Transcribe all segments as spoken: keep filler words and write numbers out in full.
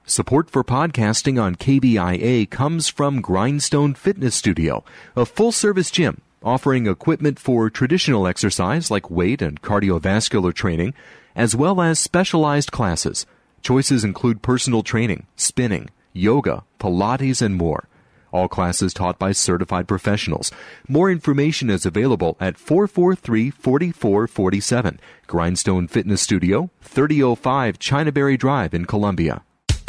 Support for podcasting on K B I A comes from Grindstone Fitness Studio, a full-service gym offering equipment for traditional exercise like weight and cardiovascular training, as well as specialized classes. Choices include personal training, spinning, yoga, Pilates, and more. All classes taught by certified professionals. More information is available at four four three, four four four seven. Grindstone Fitness Studio, thirty oh five Chinaberry Drive in Columbia.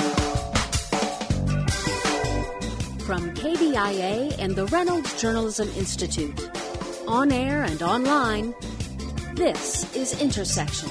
From K B I A and the Reynolds Journalism Institute, on air and online, this is Intersection.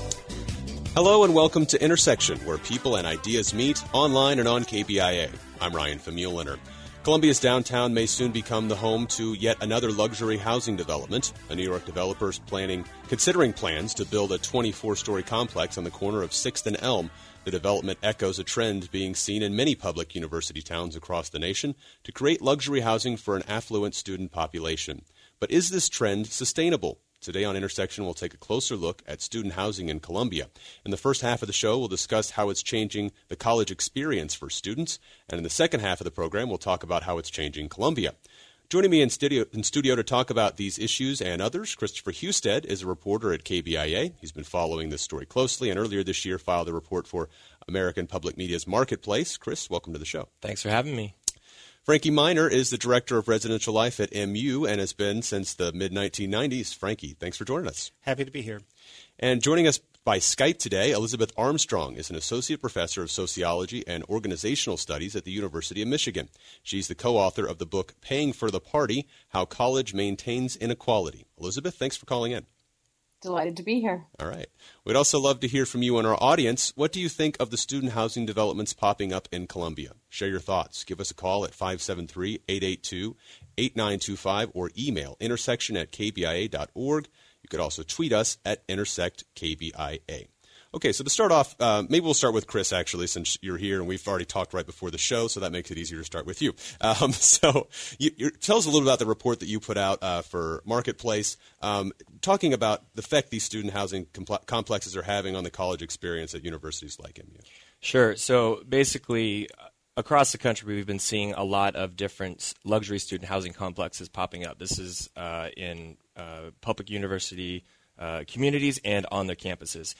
Hello and welcome to Intersection, where people and ideas meet online and on K B I A. I'm Ryan Famuliner. Columbia's downtown may soon become the home to yet another luxury housing development. A New York developer is planning, considering plans to build a twenty-four story complex on the corner of sixth and Elm. The development echoes a trend being seen in many public university towns across the nation to create luxury housing for an affluent student population. But is this trend sustainable? Today on Intersection, we'll take a closer look at student housing in Columbia. In the first half of the show, we'll discuss how it's changing the college experience for students. And in the second half of the program, we'll talk about how it's changing Columbia. Joining me in studio, in studio to talk about these issues and others, Christopher Husted is a reporter at K B I A. He's been following this story closely and earlier this year filed a report for American Public Media's Marketplace. Chris, welcome to the show. Thanks for having me. Frankie Miner is the director of residential life at M U and has been since the mid nineteen nineties. Frankie, thanks for joining us. Happy to be here. And joining us by Skype today, Elizabeth Armstrong is an associate professor of sociology and organizational studies at the University of Michigan. She's the co-author of the book Paying for the Party, How College Maintains Inequality. Elizabeth, thanks for calling in. Delighted to be here. All right. We'd also love to hear from you and our audience. What do you think of the student housing developments popping up in Columbia? Share your thoughts. Give us a call at five seven three, eight eight two, eight nine two five or email intersection at k b i a dot org. You could also tweet us at intersect K B I A. Okay, so to start off, uh, maybe we'll start with Chris, actually, since you're here, and we've already talked right before the show, so that makes it easier to start with you. Um, so you, you, tell us a little about the report that you put out uh, for Marketplace, um, talking about the effect these student housing compl- complexes are having on the college experience at universities like M U. Sure. So basically, across the country, we've been seeing a lot of different luxury student housing complexes popping up. This is uh, in uh, public university uh, communities and on their campuses.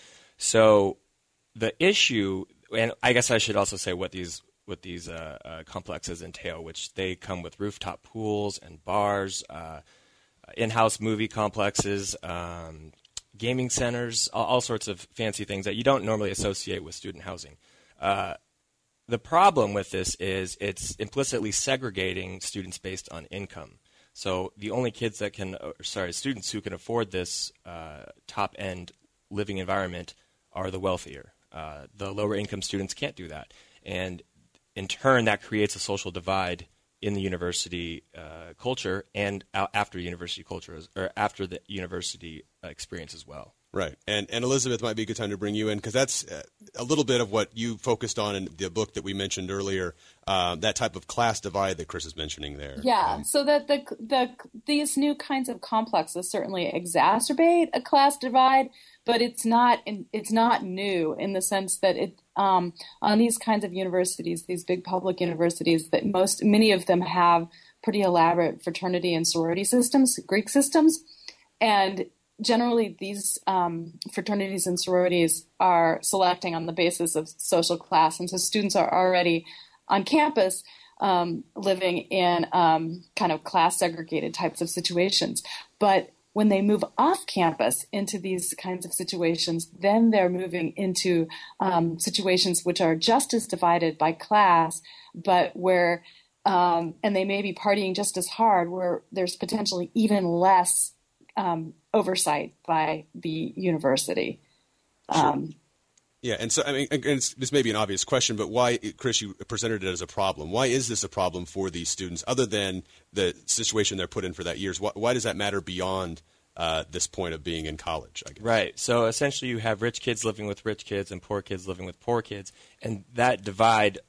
So the issue, and I guess I should also say what these what these uh, uh, complexes entail, which they come with rooftop pools and bars, uh, in-house movie complexes, um, gaming centers, all, all sorts of fancy things that you don't normally associate with student housing. Uh, the problem with this is it's implicitly segregating students based on income. So the only kids that can, or sorry, students who can afford this uh, top-end living environment are the wealthier. Uh, the lower income students can't do that. And in turn, that creates a social divide in the university uh, culture and after university culture, or after the university experience as well. Right. And and Elizabeth, might be a good time to bring you in, because that's uh, a little bit of what you focused on in the book that we mentioned earlier, uh, that type of class divide that Chris is mentioning there. Yeah. Um, so that the the these new kinds of complexes certainly exacerbate a class divide, but it's not it's not new in the sense that it um, on these kinds of universities, these big public universities, that most many of them have pretty elaborate fraternity and sorority systems, Greek systems, and generally, these um, fraternities and sororities are selecting on the basis of social class, and so students are already on campus um, living in um, kind of class-segregated types of situations. But when they move off campus into these kinds of situations, then they're moving into um, situations which are just as divided by class, but where um, and they may be partying just as hard, where there's potentially even less Um, oversight by the university. Sure. Um, yeah, and so, I mean, and it's, this may be an obvious question, but why, Chris, you presented it as a problem. Why is this a problem for these students, other than the situation they're put in for that years? Why, why does that matter beyond uh, this point of being in college, I guess? Right. So essentially you have rich kids living with rich kids and poor kids living with poor kids, and that divide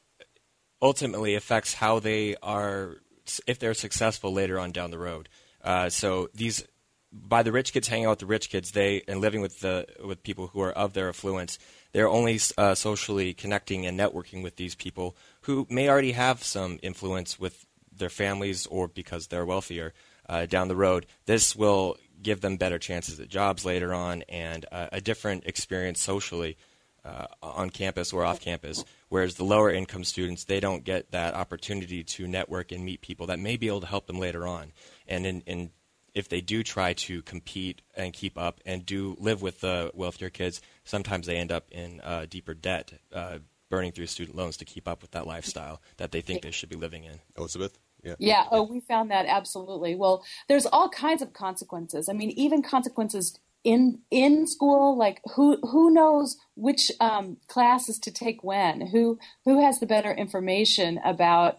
ultimately affects how they are, if they're successful later on down the road. Uh, so these... by the rich kids hanging out with the rich kids, they and living with the with people who are of their affluence, they're only uh, socially connecting and networking with these people who may already have some influence with their families or because they're wealthier uh, down the road. This will give them better chances at jobs later on and uh, a different experience socially uh, on campus or off campus, whereas the lower income students, they don't get that opportunity to network and meet people that may be able to help them later on. And in, in if they do try to compete and keep up and do live with the wealthier kids, sometimes they end up in uh, deeper debt, uh, burning through student loans to keep up with that lifestyle that they think they should be living in. Elizabeth? Yeah. Yeah. Oh, we found that absolutely. Well, there's all kinds of consequences. I mean, even consequences in in school, like who who knows which um, classes to take when, who who has the better information about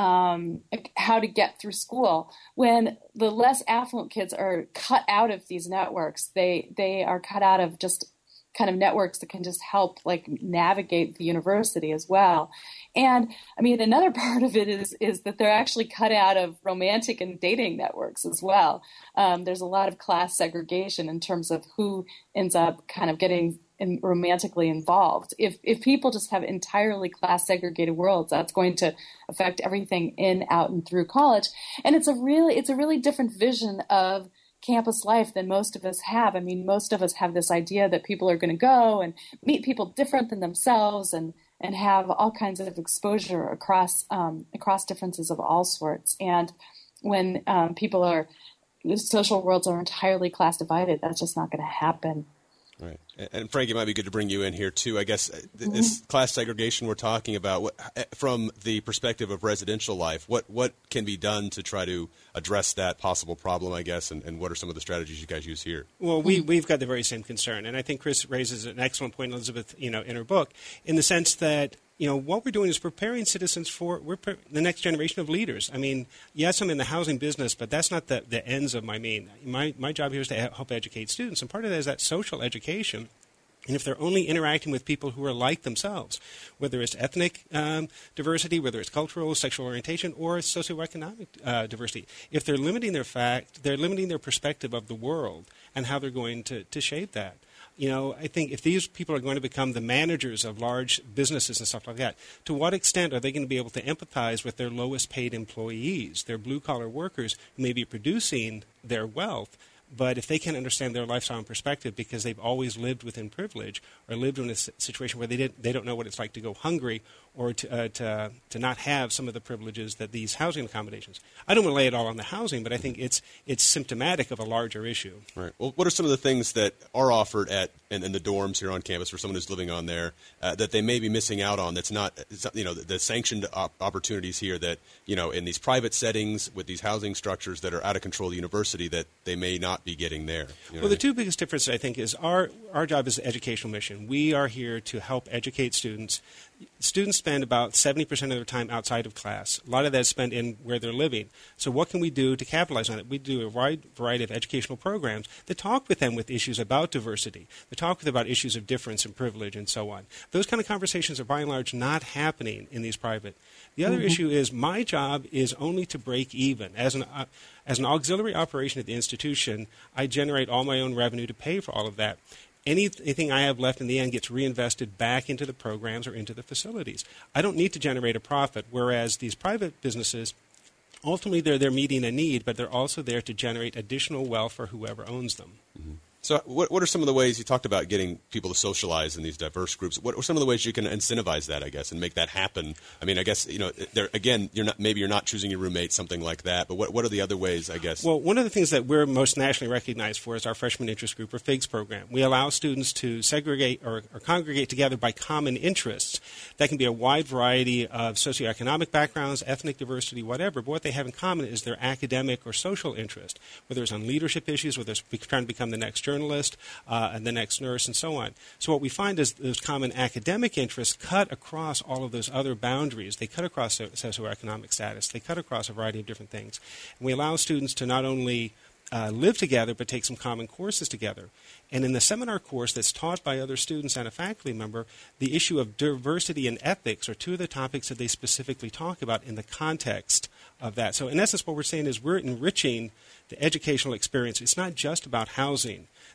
um, how to get through school. When the less affluent kids are cut out of these networks, they they are cut out of just kind of networks that can just help like navigate the university as well. And I mean, another part of it is is that they're actually cut out of romantic and dating networks as well. Um, there's a lot of class segregation in terms of who ends up kind of getting in romantically involved. If if people just have entirely class segregated worlds, that's going to affect everything in, out, and through college. And it's a really it's a really different vision of campus life than most of us have. I mean, most of us have this idea that people are going to go and meet people different than themselves and and have all kinds of exposure across um, across differences of all sorts. And when um, people are, social worlds are entirely class divided, that's just not going to happen. Right. And Frank, it might be good to bring you in here too. I guess this Mm-hmm. class segregation we're talking about, what, from the perspective of residential life, what, what can be done to try to address that possible problem, I guess, and, and what are some of the strategies you guys use here? Well, we, we've got the very same concern, and I think Chris raises an excellent point, Elizabeth, you know, in her book, in the sense that, you know, what we're doing is preparing citizens for we're pre- the next generation of leaders. I mean, yes, I'm in the housing business, but that's not the, the ends of my mean. My, my job here is to help educate students, and part of that is that social education. And if they're only interacting with people who are like themselves, whether it's ethnic um, diversity, whether it's cultural, sexual orientation, or socioeconomic uh, diversity, if they're limiting their fact, they're limiting their perspective of the world and how they're going to, to shape that. You know, I think if these people are going to become the managers of large businesses and stuff like that, to what extent are they going to be able to empathize with their lowest paid employees, their blue-collar workers who may be producing their wealth? But if they can't understand their lifestyle and perspective because they've always lived within privilege or lived in a situation where they didn't, they don't know what it's like to go hungry or to, uh, to to not have some of the privileges that these housing accommodations. I don't want to lay it all on the housing, but I think it's it's symptomatic of a larger issue. Right. Well, what are some of the things that are offered at in, in the dorms here on campus for someone who's living on there uh, that they may be missing out on? That's not, you know, the, the sanctioned op- opportunities here that, you know, in these private settings with these housing structures that are out of control of the university that they may not be getting there. You know well, the I mean? two biggest differences, I think, is our our job is the educational mission. We are here to help educate students. Students spend about seventy percent of their time outside of class. A lot of that is spent in where they're living. So what can we do to capitalize on it? We do a wide variety of educational programs that talk with them with issues about diversity, that talk with them about issues of difference and privilege and so on. Those kind of conversations are by and large not happening in these private. The other mm-hmm. issue is my job is only to break even. As an, uh, as an auxiliary operation at the institution, I generate all my own revenue to pay for all of that. Anything I have left in the end gets reinvested back into the programs or into the facilities. I don't need to generate a profit, whereas these private businesses, ultimately they're, they're meeting a need, but they're also there to generate additional wealth for whoever owns them. Mm-hmm. So what what are some of the ways you talked about getting people to socialize in these diverse groups? What are some of the ways you can incentivize that, I guess, and make that happen? I mean, I guess, you know, there, again, you're not maybe you're not choosing your roommate, something like that, but what what are the other ways, I guess? Well, one of the things that we're most nationally recognized for is our freshman interest group, or FIGS program. We allow students to segregate or, or congregate together by common interests. That can be a wide variety of socioeconomic backgrounds, ethnic diversity, whatever, but what they have in common is their academic or social interest, whether it's on leadership issues, whether it's trying to become the next journalist, uh, and the next nurse, and so on. So what we find is those common academic interests cut across all of those other boundaries. They cut across socioeconomic status. They cut across a variety of different things. And we allow students to not only uh, live together, but take some common courses together. And in the seminar course that's taught by other students and a faculty member, the issue of diversity and ethics are two of the topics that they specifically talk about in the context of that. So in essence, what we're saying is we're enriching the educational experience. It's not just about housing.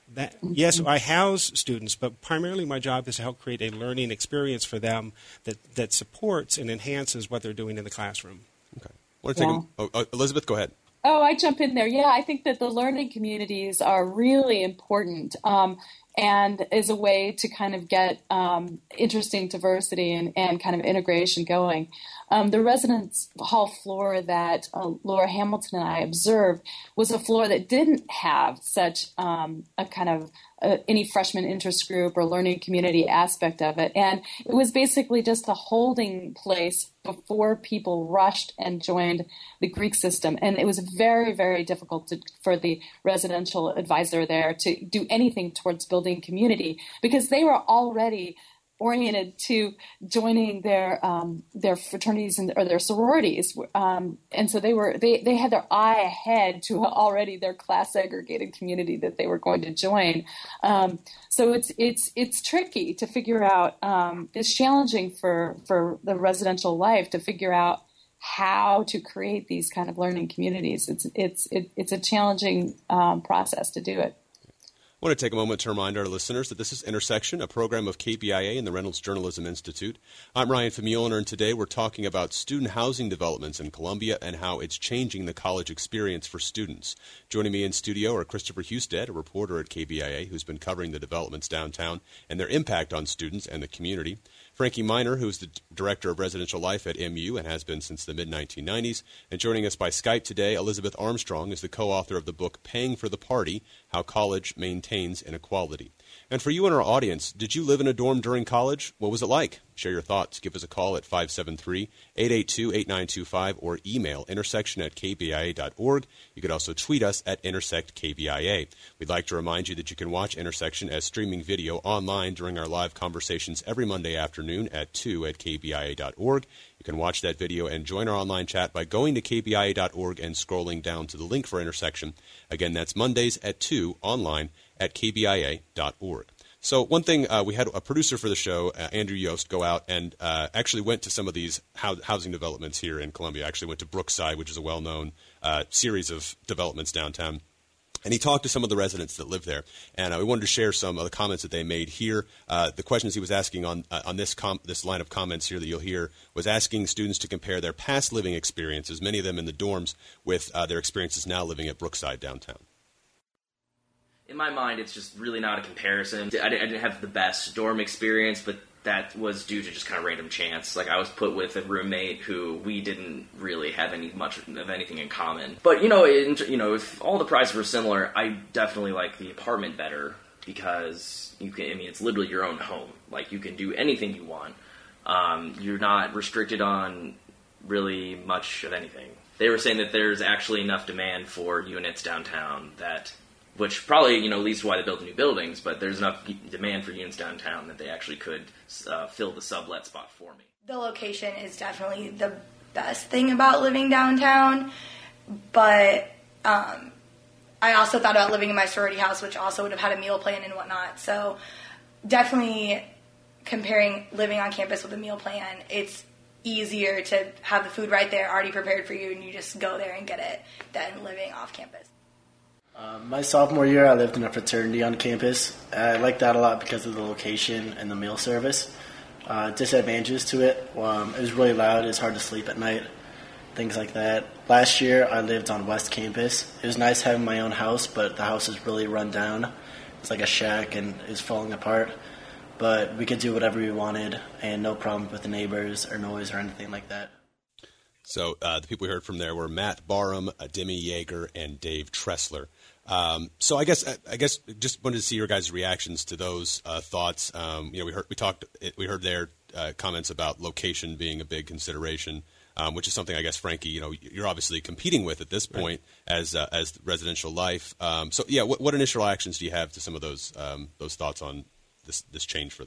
That, yes, I house students, but primarily my job is to help create a learning experience for them that, that supports and enhances what they're doing in the classroom. Okay. I want to take Yeah. a, oh, uh, Elizabeth, go ahead. Oh, I jump in there. Yeah, I think that the learning communities are really important um, and is a way to kind of get um, interesting diversity and, and kind of integration going. Um, the residence hall floor that uh, Laura Hamilton and I observed was a floor that didn't have such um, a kind of uh, any freshman interest group or learning community aspect of it. And it was basically just a holding place before people rushed and joined the Greek system. And it was very, very difficult to, for the residential advisor there to do anything towards building community because they were already oriented to joining their um, their fraternities and or their sororities, um, and so they were they they had their eye ahead to already their class segregated community that they were going to join. Um, so it's it's it's tricky to figure out. Um, it's challenging for for the residential life to figure out how to create these kind of learning communities. It's it's it, it's a challenging um, process to do it. I want to take a moment to remind our listeners that this is Intersection, a program of K B I A and the Reynolds Journalism Institute. I'm Ryan Famuliner, and today we're talking about student housing developments in Columbia and how it's changing the college experience for students. Joining me in studio are Christopher Husted, a reporter at K B I A who's been covering the developments downtown and their impact on students and the community. Frankie Miner, who's the Director of Residential Life at M U and has been since the mid nineteen nineties. And joining us by Skype today, Elizabeth Armstrong is the co-author of the book Paying for the Party, How College Maintains Inequality. And for you in our audience, did you live in a dorm during college? What was it like? Share your thoughts. Give us a call at five seven three, eight eight two, eight nine two five or email intersection at k b i a dot org. You could also tweet us at intersect K B I A. We'd like to remind you that you can watch Intersection as streaming video online during our live conversations every Monday afternoon at two at k b i a dot org. You can watch that video and join our online chat by going to k b i a dot org and scrolling down to the link for Intersection. Again, that's Mondays at two online at k b i a dot org. So one thing, uh, we had a producer for the show, uh, Andrew Yost, go out and uh, actually went to some of these ho- housing developments here in Columbia. Actually went to Brookside, which is a well-known uh, series of developments downtown. And he talked to some of the residents that live there. And uh, we wanted to share some of the comments that they made here. Uh, the questions he was asking on uh, on this com- this line of comments here that you'll hear was asking students to compare their past living experiences, many of them in the dorms, with uh, their experiences now living at Brookside downtown. In my mind, it's just really not a comparison. I didn't have the best dorm experience, but that was due to just kind of random chance. Like, I was put with a roommate who we didn't really have any much of anything in common. But, you know, in, you know, if all the prices were similar, I definitely like the apartment better because, you can. I mean, it's literally your own home. Like, you can do anything you want. Um, you're not restricted on really much of anything. They were saying that there's actually enough demand for units downtown that... which probably, you know, leads to why they built the new buildings, but there's enough demand for units downtown that they actually could uh, fill the sublet spot for me. The location is definitely the best thing about living downtown, but um, I also thought about living in my sorority house, which also would have had a meal plan and whatnot, so definitely comparing living on campus with a meal plan, it's easier to have the food right there already prepared for you and you just go there and get it than living off campus. Uh, my sophomore year, I lived in a fraternity on campus. I liked that a lot because of the location and the meal service. Uh, disadvantages to it, um, it was really loud, it was hard to sleep at night, things like that. Last year, I lived on West Campus. It was nice having my own house, but the house is really run down. It's like a shack and it's falling apart. But we could do whatever we wanted and no problem with the neighbors or noise or anything like that. So uh, the people we heard from there were Matt Barham, uh, Demi Yeager, and Dave Tressler. Um, so I guess I guess just wanted to see your guys' reactions to those uh, thoughts. Um, you know, we heard we talked we heard their uh, comments about location being a big consideration, um, which is something I guess Frankie, you know, you're obviously competing with at this point right. as uh, as residential life. Um, so yeah, what, what initial reactions do you have to some of those um, those thoughts on this this change for them?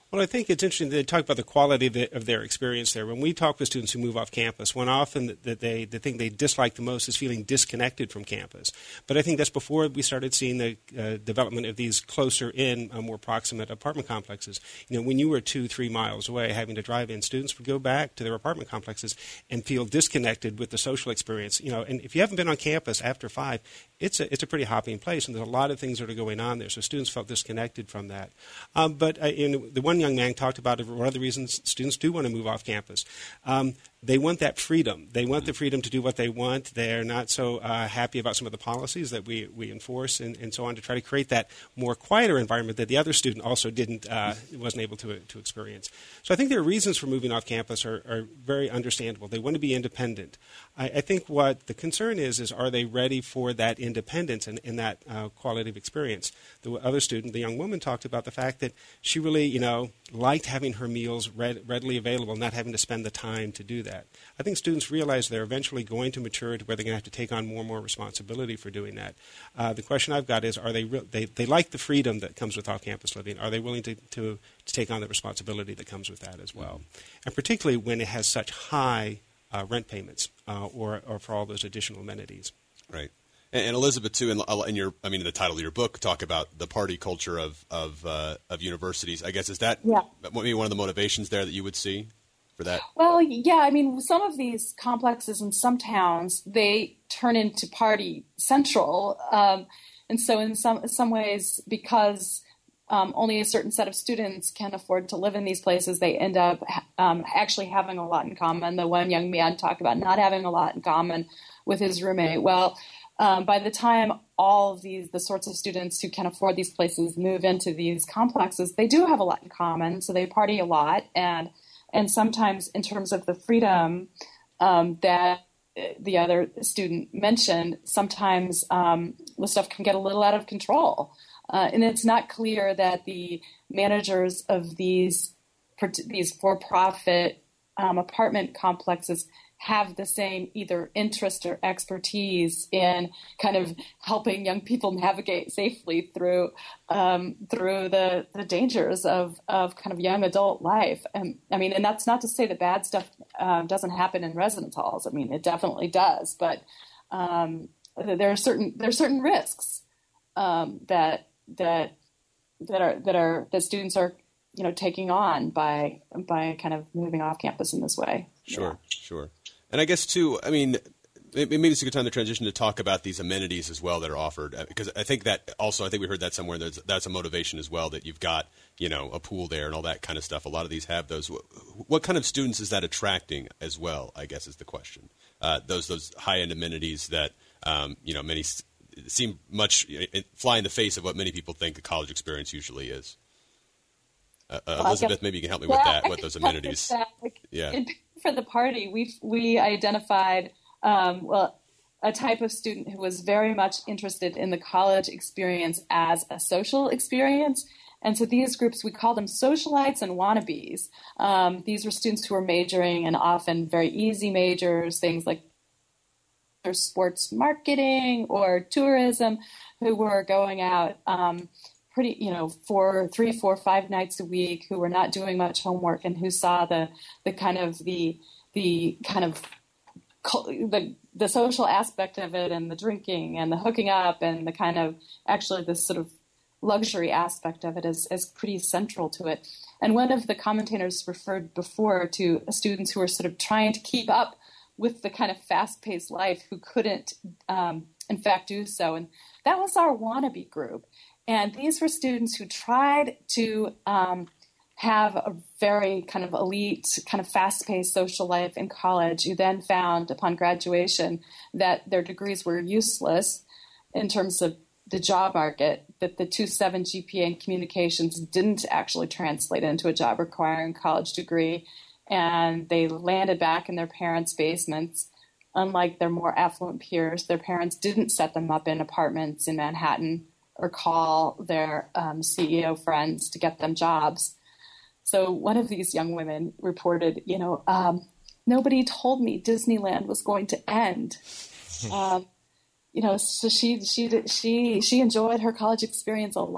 Well, I think it's interesting that they talk about the quality of, the, of their experience there. When we talk with students who move off campus, one often that they the thing they dislike the most is feeling disconnected from campus. But I think that's before we started seeing the uh, development of these closer in, uh, more proximate apartment complexes. You know, when you were two, three miles away, having to drive in, students would go back to their apartment complexes and feel disconnected with the social experience. You know, and if you haven't been on campus after five, it's a it's a pretty hopping place, and there's a lot of things that are going on there. So students felt disconnected from that. Um, but uh, in the one young man talked about one of the reasons students do want to move off campus. Um, they want that freedom. They want the freedom to do what they want. They're not so uh, happy about some of the policies that we, we enforce and, and so on, to try to create that more quieter environment that the other student also didn't uh, wasn't able to to experience. So I think their reasons for moving off campus are, are very understandable. They want to be independent. I, I think what the concern is is are they ready for that independence and, and that uh, quality of experience? The other student, the young woman, talked about the fact that she really, you know, liked having her meals read, readily available, not having to spend the time to do that. I think students realize they're eventually going to mature to where they're going to have to take on more and more responsibility for doing that. Uh, the question I've got is, are they, re- they they like the freedom that comes with off-campus living? Are they willing to, to, to take on the responsibility that comes with that as well? And particularly when it has such high uh, rent payments uh, or, or for all those additional amenities. Right. And, and Elizabeth, too, in, in your, I mean, in the title of your book, talk about the party culture of of, uh, of universities. I guess is that yeah. maybe one of the motivations there that you would see for that? Well, yeah. I mean, some of these complexes in some towns, they turn into party central, um, and so in some some ways, because um, only a certain set of students can afford to live in these places, they end up um, actually having a lot in common. The one young man talked about not having a lot in common with his roommate. Well, Um, by the time all of these, the sorts of students who can afford these places move into these complexes, they do have a lot in common. So they party a lot, and and sometimes in terms of the freedom um, that the other student mentioned, sometimes um, the stuff can get a little out of control, uh, and it's not clear that the managers of these these for-profit um, apartment complexes have the same either interest or expertise in kind of helping young people navigate safely through um, through the, the dangers of, of kind of young adult life. And I mean, and that's not to say that bad stuff um, doesn't happen in residence halls. I mean, it definitely does, but um, there are certain there are certain risks um, that that that are that are that students are you know taking on by by kind of moving off campus in this way. Sure, yeah. sure. And I guess, too, I mean, maybe it's a good time to transition to talk about these amenities as well that are offered. Because I think that also, I think we heard that somewhere, that's, that's a motivation as well, that you've got, you know, a pool there and all that kind of stuff. A lot of these have those. What kind of students is that attracting as well, I guess is the question. Uh, those those high-end amenities that, um, you know, many seem much fly in the face of what many people think a college experience usually is. Uh, uh, Elizabeth, maybe you can help me with yeah, that, what those amenities. That. Like, yeah. In, for the party, we we identified um, well a type of student who was very much interested in the college experience as a social experience. And so these groups, we call them socialites and wannabes. Um, these were students who were majoring in often very easy majors, things like or sports marketing or tourism, who were going out um, pretty, you know, for three, four, five nights a week, who were not doing much homework and who saw the the kind of the the kind of the the social aspect of it and the drinking and the hooking up and the kind of actually this sort of luxury aspect of it is, is pretty central to it. And one of the commentators referred before to students who were sort of trying to keep up with the kind of fast-paced life who couldn't, um, in fact, do so. And that was our wannabe group. And these were students who tried to um, have a very kind of elite, kind of fast-paced social life in college, who then found upon graduation that their degrees were useless in terms of the job market, that the two point seven G P A in communications didn't actually translate into a job requiring a college degree, and they landed back in their parents' basements. Unlike their more affluent peers, their parents didn't set them up in apartments in Manhattan or call their um, C E O friends to get them jobs. So one of these young women reported, you know, um, nobody told me Disneyland was going to end. Um, You know, so she she she she enjoyed her college experience a lot,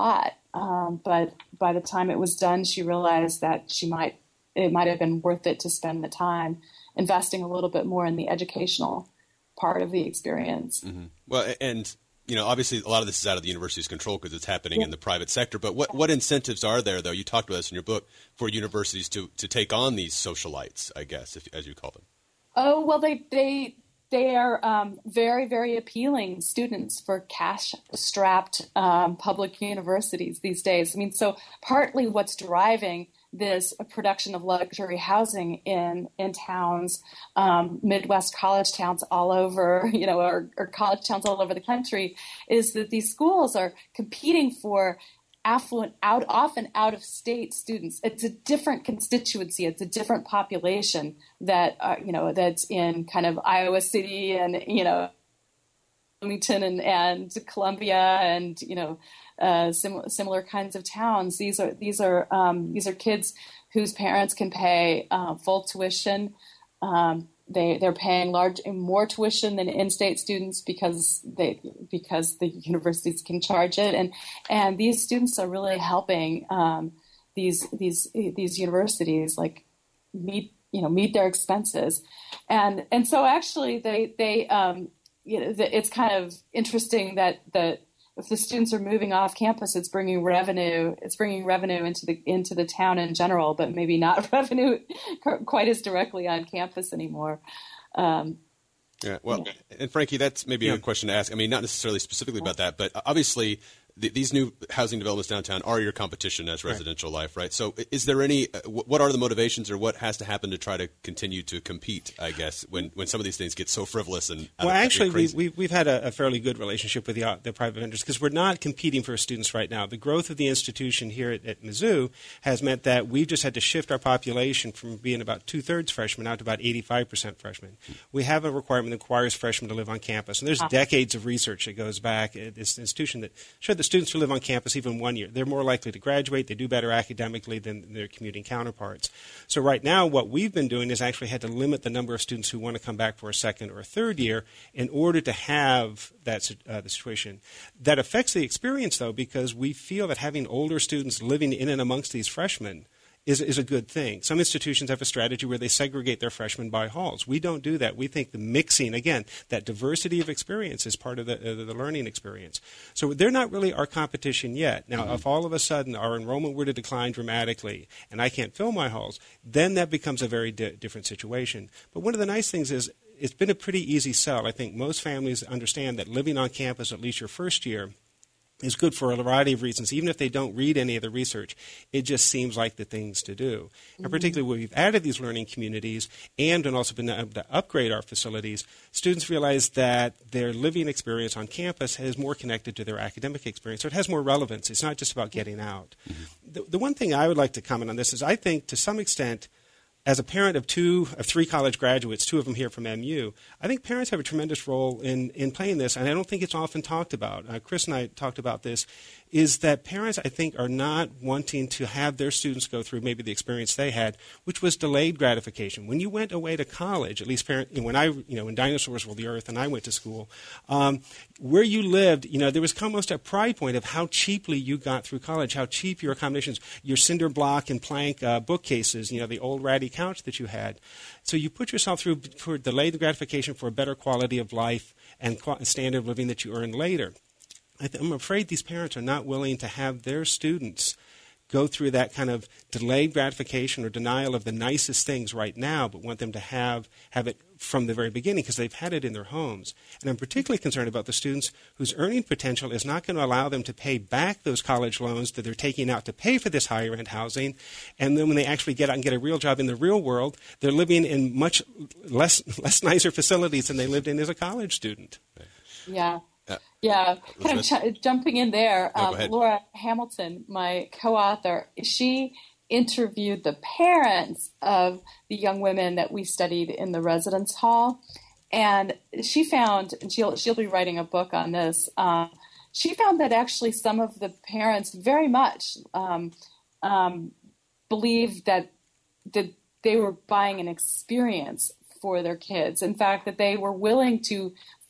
Um, but by the time it was done, she realized that she might it might have been worth it to spend the time investing a little bit more in the educational part of the experience. Mm-hmm. Well, and you know, obviously, a lot of this is out of the university's control because it's happening yeah. in the private sector. But what, what incentives are there, though? You talked about this in your book, for universities to, to take on these socialites, I guess, if, as you call them. Oh, well, they they they are um, very, very appealing students for cash-strapped um, public universities these days. I mean, so partly what's driving this production of luxury housing in in towns, um, Midwest college towns all over, you know, or, or college towns all over the country, is that these schools are competing for affluent, out often out of state students. It's a different constituency. It's a different population that uh, you know that's in kind of Iowa City and you know Wilmington and, and Columbia and you know. Uh, sim- similar kinds of towns. These are these are um, these are kids whose parents can pay uh, full tuition. Um, they they're paying large more tuition than in-state students because they because the universities can charge it, and and these students are really helping um, these these these universities like meet you know meet their expenses, and and so actually they they um, you know it's kind of interesting that that. If the students are moving off campus, it's bringing revenue. It's bringing revenue into the into the town in general, but maybe not revenue quite as directly on campus anymore. Um, yeah, well, yeah. And Frankie, that's maybe yeah. a question to ask. I mean, not necessarily specifically about that, but obviously th- these new housing developments downtown are your competition as residential right. life, right? So, is there any? Uh, what are the motivations, or what has to happen to try to continue to compete? I guess when, when some of these things get so frivolous and well, actually, we, we, we've had a, a fairly good relationship with the uh, the private vendors because we're not competing for students right now. The growth of the institution here at, at Mizzou has meant that we've just had to shift our population from being about two thirds freshmen out to about eighty-five percent freshmen. Hmm. We have a requirement that requires freshmen to live on campus, and there's ah. decades of research that goes back at this institution that showed that students who live on campus even one year, they're more likely to graduate, they do better academically than their commuting counterparts. So right now what we've been doing is actually had to limit the number of students who want to come back for a second or a third year in order to have that uh, the situation. That affects the experience, though, because we feel that having older students living in and amongst these freshmen is, is a good thing. Some institutions have a strategy where they segregate their freshmen by halls. We don't do that. We think the mixing, again, that diversity of experience is part of the, uh, the learning experience. So they're not really our competition yet. Now, mm-hmm. if all of a sudden our enrollment were to decline dramatically and I can't fill my halls, then that becomes a very di- different situation. But one of the nice things is it's been a pretty easy sell. I think most families understand that living on campus at least your first year is good for a variety of reasons. Even if they don't read any of the research, it just seems like the things to do. Mm-hmm. And particularly when we've added these learning communities and and also been able to upgrade our facilities, students realize that their living experience on campus is more connected to their academic experience. So it has more relevance. It's not just about getting out. Mm-hmm. The, the one thing I would like to comment on this is I think to some extent, as a parent of two, of three college graduates, two of them here from M U, I think parents have a tremendous role in, in playing this, and I don't think it's often talked about. Uh, Chris and I talked about this, is that parents, I think, are not wanting to have their students go through maybe the experience they had, which was delayed gratification. When you went away to college, at least parent, when I, you know, when dinosaurs ruled the earth and I went to school, um, where you lived, you know, there was almost a pride point of how cheaply you got through college, how cheap your accommodations, your cinder block and plank uh, bookcases, you know, the old ratty couch that you had. So you put yourself through for delayed gratification for a better quality of life and qu- standard of living that you earn later. I th- I'm afraid these parents are not willing to have their students go through that kind of delayed gratification or denial of the nicest things right now, but want them to have, have it from the very beginning because they've had it in their homes. And I'm particularly concerned about the students whose earning potential is not going to allow them to pay back those college loans that they're taking out to pay for this higher-end housing. And then when they actually get out and get a real job in the real world, they're living in much less, less nicer facilities than they lived in as a college student. Yeah. Yeah, kind of ch- jumping in there, no, um, Laura Hamilton, my co-author, she interviewed the parents of the young women that we studied in the residence hall, and she found, and she'll she'll be writing a book on this. Uh, she found that actually some of the parents very much um, um, believed that that they were buying an experience for their kids. In fact, that they were willing to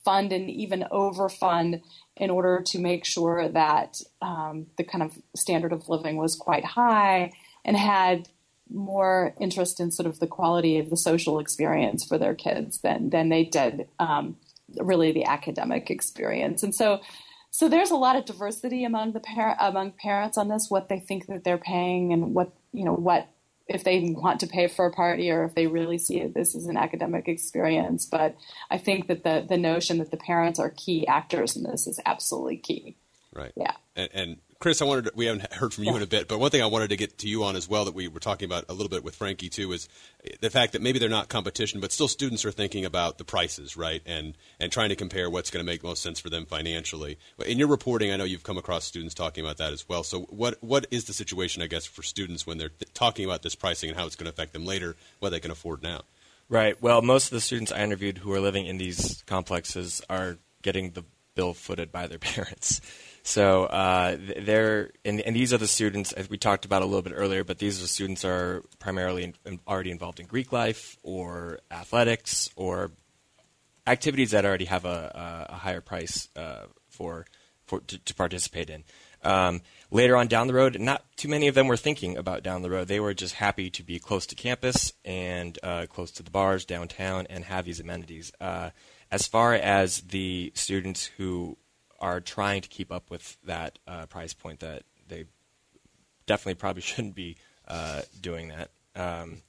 fund and even overfund in order to make sure that um, the kind of standard of living was quite high and had more interest in sort of the quality of the social experience for their kids than than they did um, really the academic experience. And so so there's a lot of diversity among the par- among parents on this, what they think that they're paying and what, you know, what if they want to pay for a party or if they really see it, this as an academic experience. But I think that the the notion that the parents are key actors in this is absolutely key. Right. Yeah. And, and Chris, I wanted to, we haven't heard from you yeah. in a bit, but one thing I wanted to get to you on as well that we were talking about a little bit with Frankie too is the fact that maybe they're not competition, but still students are thinking about the prices, right, and and trying to compare what's going to make most sense for them financially. In your reporting, I know you've come across students talking about that as well. So what what is the situation, I guess, for students when they're th- talking about this pricing and how it's going to affect them later, what they can afford now? Right. Well, most of the students I interviewed who are living in these complexes are getting the bill footed by their parents. So uh, they're and, and these are the students, as we talked about a little bit earlier, but these are the students are primarily in, in, already involved in Greek life or athletics or activities that already have a, a, a higher price uh, for, for to, to participate in. Um, later on down the road, not too many of them were thinking about down the road. They were just happy to be close to campus and uh, close to the bars downtown and have these amenities. Uh, as far as the students who are trying to keep up with that uh, price point, that they definitely probably shouldn't be uh, doing that. Um,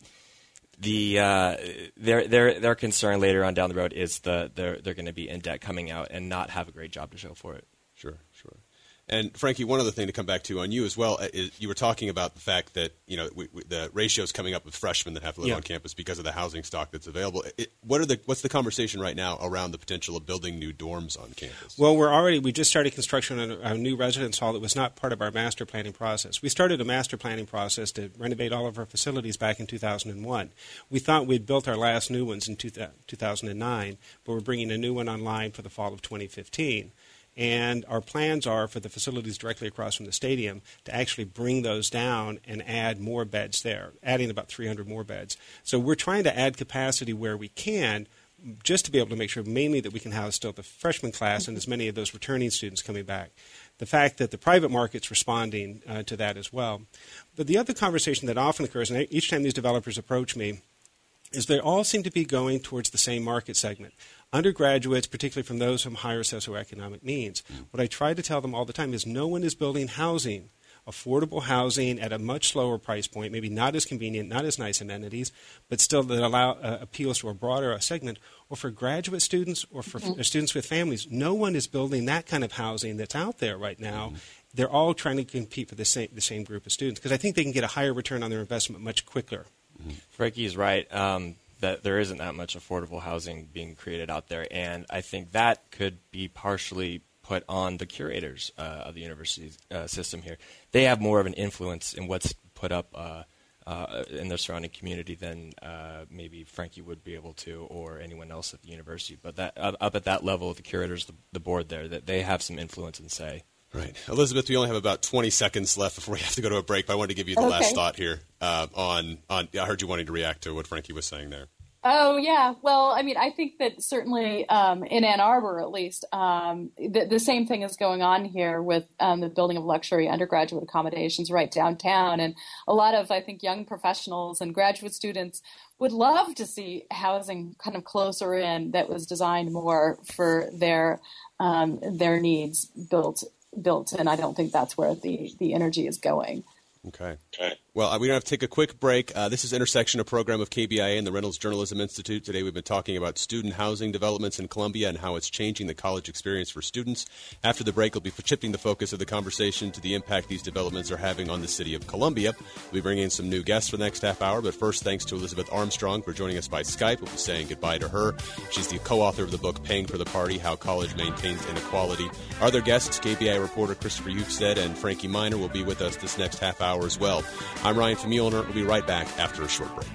the uh, their their their concern later on down the road is the they're they're going to be in debt coming out and not have a great job to show for it. Sure, sure. And Frankie, one other thing to come back to on you as well is you were talking about the fact that you know we, we, the ratio is coming up with freshmen that have to live yeah. on campus because of the housing stock that's available. It, what are the what's the conversation right now around the potential of building new dorms on campus? Well, we're already we just started construction on a, a new residence hall that was not part of our master planning process. We started a master planning process to renovate all of our facilities back in two thousand one. We thought we'd built our last new ones in two thousand nine, but we're bringing a new one online for the fall of twenty fifteen. And our plans are for the facilities directly across from the stadium to actually bring those down and add more beds there, adding about three hundred more beds. So we're trying to add capacity where we can, just to be able to make sure mainly that we can house still the freshman class and as many of those returning students coming back. The fact that the private market's responding uh, to that as well. But the other conversation that often occurs, and each time these developers approach me, is they all seem to be going towards the same market segment. Undergraduates, particularly from those from higher socioeconomic means. What I try to tell them all the time is no one is building housing, affordable housing at a much slower price point, maybe not as convenient, not as nice amenities, but still that allow uh, appeals to a broader uh, segment, or for graduate students or for mm-hmm. f- students with families. No one is building that kind of housing that's out there right now. Mm-hmm. They're all trying to compete for the same, the same group of students because I think they can get a higher return on their investment much quicker. Mm-hmm. Frankie is right. Um, that there isn't that much affordable housing being created out there. And I think that could be partially put on the curators uh, of the university uh, system here. They have more of an influence in what's put up uh, uh, in their surrounding community than uh, maybe Frankie would be able to or anyone else at the university. But that uh, up at that level, the curators, the, the board there, that they have some influence and say. Right. Elizabeth, we only have about twenty seconds left before we have to go to a break, but I wanted to give you the okay. last thought here uh, on, on – I heard you wanting to react to what Frankie was saying there. Oh, yeah. Well, I mean, I think that certainly um, in Ann Arbor, at least, um, the, the same thing is going on here with um, the building of luxury undergraduate accommodations right downtown. And a lot of, I think, young professionals and graduate students would love to see housing kind of closer in that was designed more for their um, their needs built built. And I don't think that's where the, the energy is going. Okay. Okay. Well, uh, we're going to have to take a quick break. Uh, this is Intersection, a program of K B I A and the Reynolds Journalism Institute. Today we've been talking about student housing developments in Columbia and how it's changing the college experience for students. After the break, we'll be shifting the focus of the conversation to the impact these developments are having on the city of Columbia. We'll be bringing in some new guests for the next half hour, but first, thanks to Elizabeth Armstrong for joining us by Skype. We'll be saying goodbye to her. She's the co-author of the book, Paying for the Party, How College Maintains Inequality. Our other guests, K B I A reporter Christopher Hufstead and Frankie Miner, will be with us this next half hour as well. I'm Ryan Famulner. We'll be right back after a short break.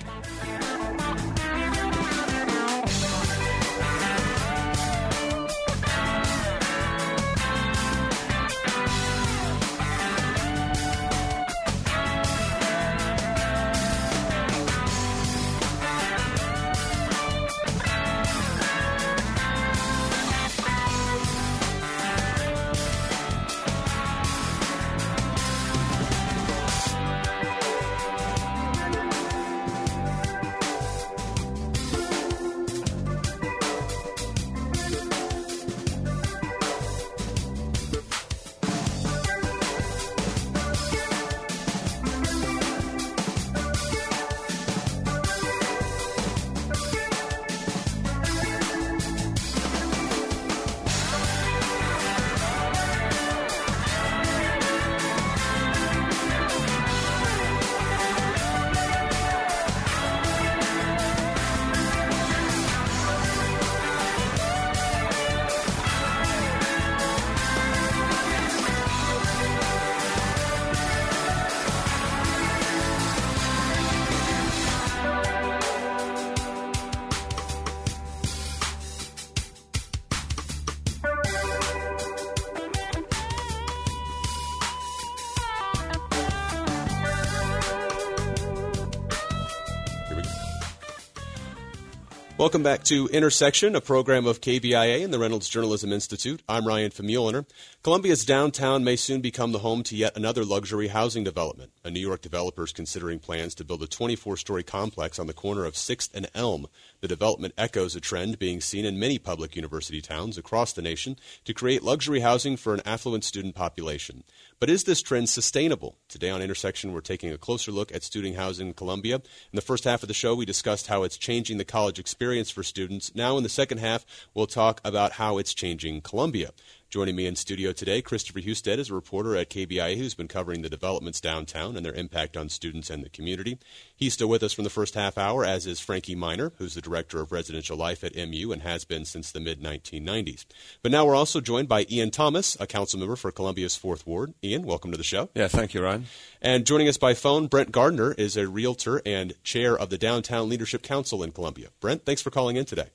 Welcome back to Intersection, a program of K B I A and the Reynolds Journalism Institute. I'm Ryan Famuliner. Columbia's downtown may soon become the home to yet another luxury housing development. A New York developer is considering plans to build a twenty-four story complex on the corner of sixth and Elm. The development echoes a trend being seen in many public university towns across the nation to create luxury housing for an affluent student population. But is this trend sustainable? Today on Intersection, we're taking a closer look at student housing in Columbia. In the first half of the show, we discussed how it's changing the college experience for students. Now in the second half, we'll talk about how it's changing Columbia. Joining me in studio today, Christopher Husted is a reporter at K B I A who's been covering the developments downtown and their impact on students and the community. He's still with us from the first half hour, as is Frankie Miner, who's the director of residential life at M U and has been since the mid nineteen nineties. But now we're also joined by Ian Thomas, a council member for Columbia's fourth Ward. Ian, welcome to the show. Yeah, thank you, Ryan. And joining us by phone, Brent Gardner is a realtor and chair of the Downtown Leadership Council in Columbia. Brent, thanks for calling in today.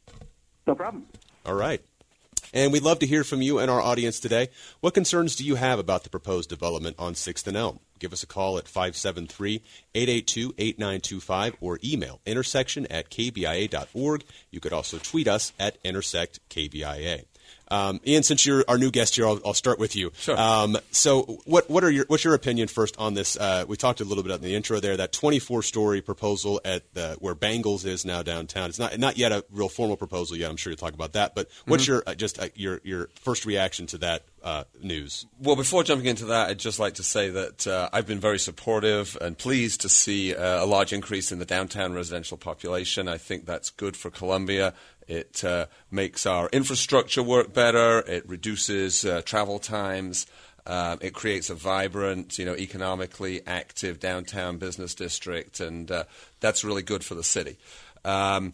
No problem. All right. And we'd love to hear from you and our audience today. What concerns do you have about the proposed development on sixth and Elm? Give us a call at five seven three, eight eight two, eight nine two five or email intersection at k b i a dot org. You could also tweet us at intersect K B I A. Um, Ian, since you're our new guest here, I'll, I'll start with you. Sure. Um, so what, what are your, what's your opinion first on this? Uh, we talked a little bit in the intro there, that twenty-four story proposal at the, where Bangles is now downtown. It's not not yet a real formal proposal yet. I'm sure you'll talk about that. But what's mm-hmm. your uh, just uh, your your first reaction to that uh, news? Well, before jumping into that, I'd just like to say that uh, I've been very supportive and pleased to see uh, a large increase in the downtown residential population. I think that's good for Columbia. It uh, makes our infrastructure work better. It reduces uh, travel times. Uh, it creates a vibrant, you know, economically active downtown business district, and uh, that's really good for the city. Um,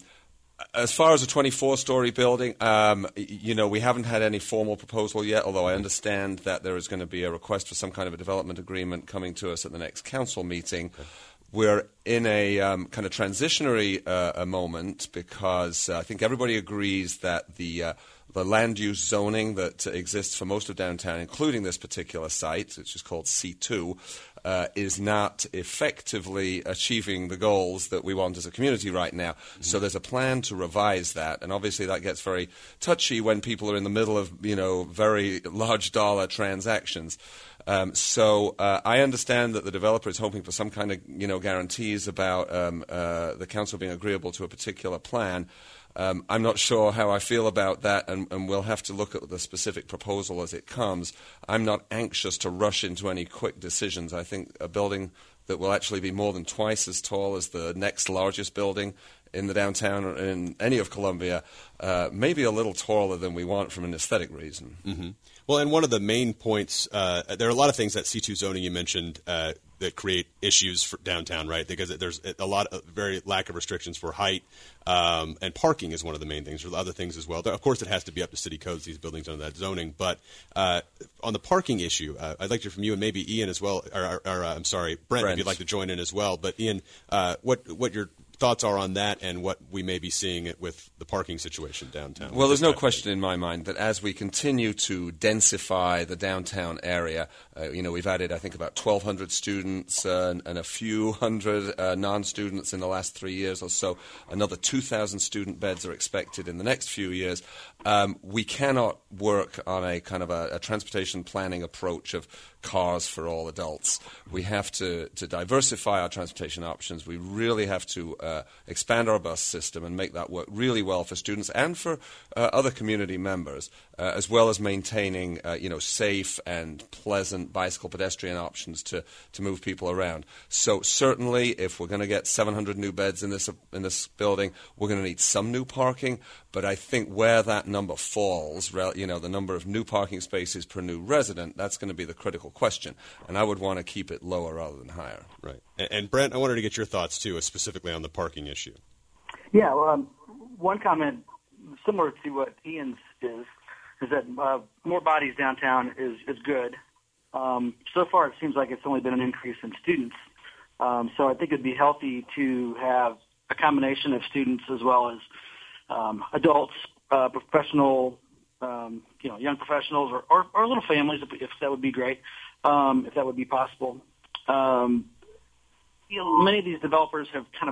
as far as a twenty-four story building, um, you know, we haven't had any formal proposal yet, although I understand that there is going to be a request for some kind of a development agreement coming to us at the next council meeting. Okay. We're in a um, kind of transitionary uh, a moment because uh, I think everybody agrees that the uh, the land use zoning that uh, exists for most of downtown, including this particular site, which is called C two, uh, is not effectively achieving the goals that we want as a community right now. Mm-hmm. So there's a plan to revise that, and obviously that gets very touchy when people are in the middle of, you know, very large dollar transactions. Um, so uh, I understand that the developer is hoping for some kind of, you know, guarantees about um, uh, the council being agreeable to a particular plan. Um, I'm not sure how I feel about that, and, and we'll have to look at the specific proposal as it comes. I'm not anxious to rush into any quick decisions. I think a building that will actually be more than twice as tall as the next largest building in the downtown or in any of Columbia, uh, maybe a little taller than we want from an aesthetic reason. Mm-hmm. Well, and one of the main points, uh, there are a lot of things that C two zoning you mentioned uh, that create issues for downtown, right? Because there's a lot of very lack of restrictions for height, um, and parking is one of the main things. There's other things as well. Of course, it has to be up to city codes, these buildings under that zoning. But uh, on the parking issue, uh, I'd like to hear from you and maybe Ian as well, or, or, or uh, I'm sorry, Brent, Brent, if you'd like to join in as well. But Ian, uh, what what your thoughts are on that and what we may be seeing with the parking situation downtown? Well, there's no question in my mind that as we continue to densify the downtown area, uh, you know, we've added, I think, about twelve hundred students uh, and, and a few hundred uh, non-students in the last three years or so. Another two thousand student beds are expected in the next few years. Um, we cannot work on a kind of a, a transportation planning approach of cars for all adults. We have to, to diversify our transportation options. We really have to uh, expand our bus system and make that work really well for students and for uh, other community members, uh, as well as maintaining uh, you know, safe and pleasant bicycle pedestrian options to, to move people around. So certainly, if we're going to get seven hundred new beds in this in this building, we're going to need some new parking. But I think where that number falls, you know, the number of new parking spaces per new resident, that's going to be the critical question. And I would want to keep it lower rather than higher. Right. And, and Brent, I wanted to get your thoughts, too, specifically on the parking issue. Yeah, well, um, one comment similar to what Ian's is, is that uh, more bodies downtown is, is good. Um, so far, it seems like it's only been an increase in students. Um, so I think it would be healthy to have a combination of students as well as Um, adults, uh, professional, um, you know, young professionals, or, or, or little families, if, if that would be great, um, if that would be possible. Um, you know, many of these developers have kind of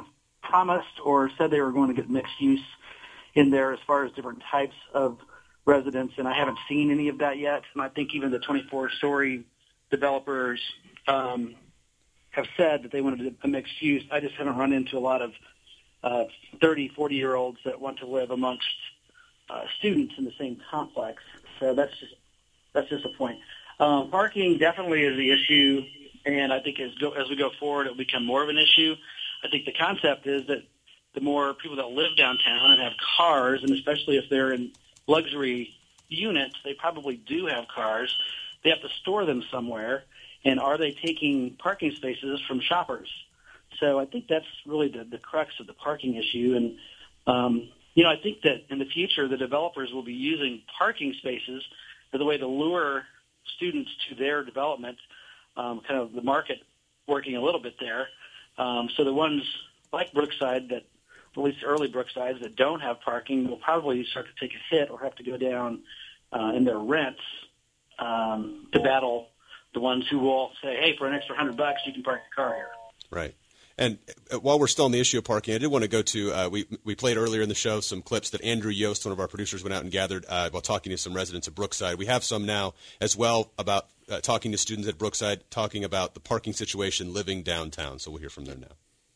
promised or said they were going to get mixed use in there as far as different types of residents, and I haven't seen any of that yet. And I think even the twenty-four story developers um, have said that they wanted a mixed use. I just haven't run into a lot of uh, thirty, forty-year-olds that want to live amongst uh, students in the same complex. So that's just that's just a point. Um, parking definitely is the issue, and I think as, go, as we go forward, it will become more of an issue. I think the concept is that the more people that live downtown and have cars, and especially if they're in luxury units, they probably do have cars. They have to store them somewhere, and are they taking parking spaces from shoppers? So I think that's really the, the crux of the parking issue. And, um, you know, I think that in the future the developers will be using parking spaces as a way to lure students to their development, um, kind of the market working a little bit there. Um, so the ones like Brookside, that at least early Brooksides, that don't have parking will probably start to take a hit or have to go down uh, in their rents um, to battle the ones who will say, hey, for an extra hundred bucks, you can park your car here. Right. And while we're still on the issue of parking, I did want to go to, uh, we we played earlier in the show some clips that Andrew Yost, one of our producers, went out and gathered uh, while talking to some residents at Brookside. We have some now as well about uh, talking to students at Brookside, talking about the parking situation living downtown. So we'll hear from them now.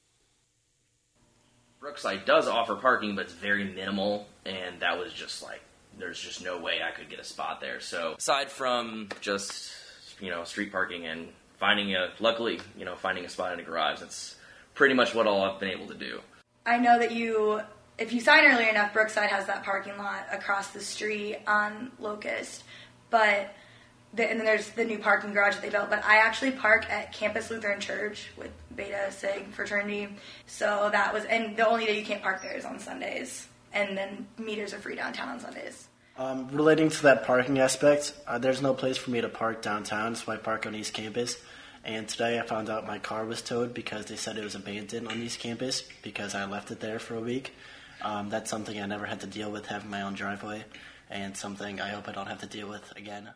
Brookside does offer parking, but it's very minimal, and that was just like, there's just no way I could get a spot there. So aside from just, you know, street parking and finding a, luckily, you know, finding a spot in a garage, that's pretty much what all I've been able to do. I know that you, if you sign early enough, Brookside has that parking lot across the street on Locust, but the, and then there's the new parking garage that they built. But I actually park at Campus Lutheran Church with Beta Sig fraternity, so that was, and the only day you can't park there is on Sundays, and then meters are free downtown on Sundays. Um, relating to that parking aspect, uh, there's no place for me to park downtown, so I park on East Campus. And today I found out my car was towed because they said it was abandoned on East Campus because I left it there for a week. Um, that's something I never had to deal with, having my own driveway, and something I hope I don't have to deal with again.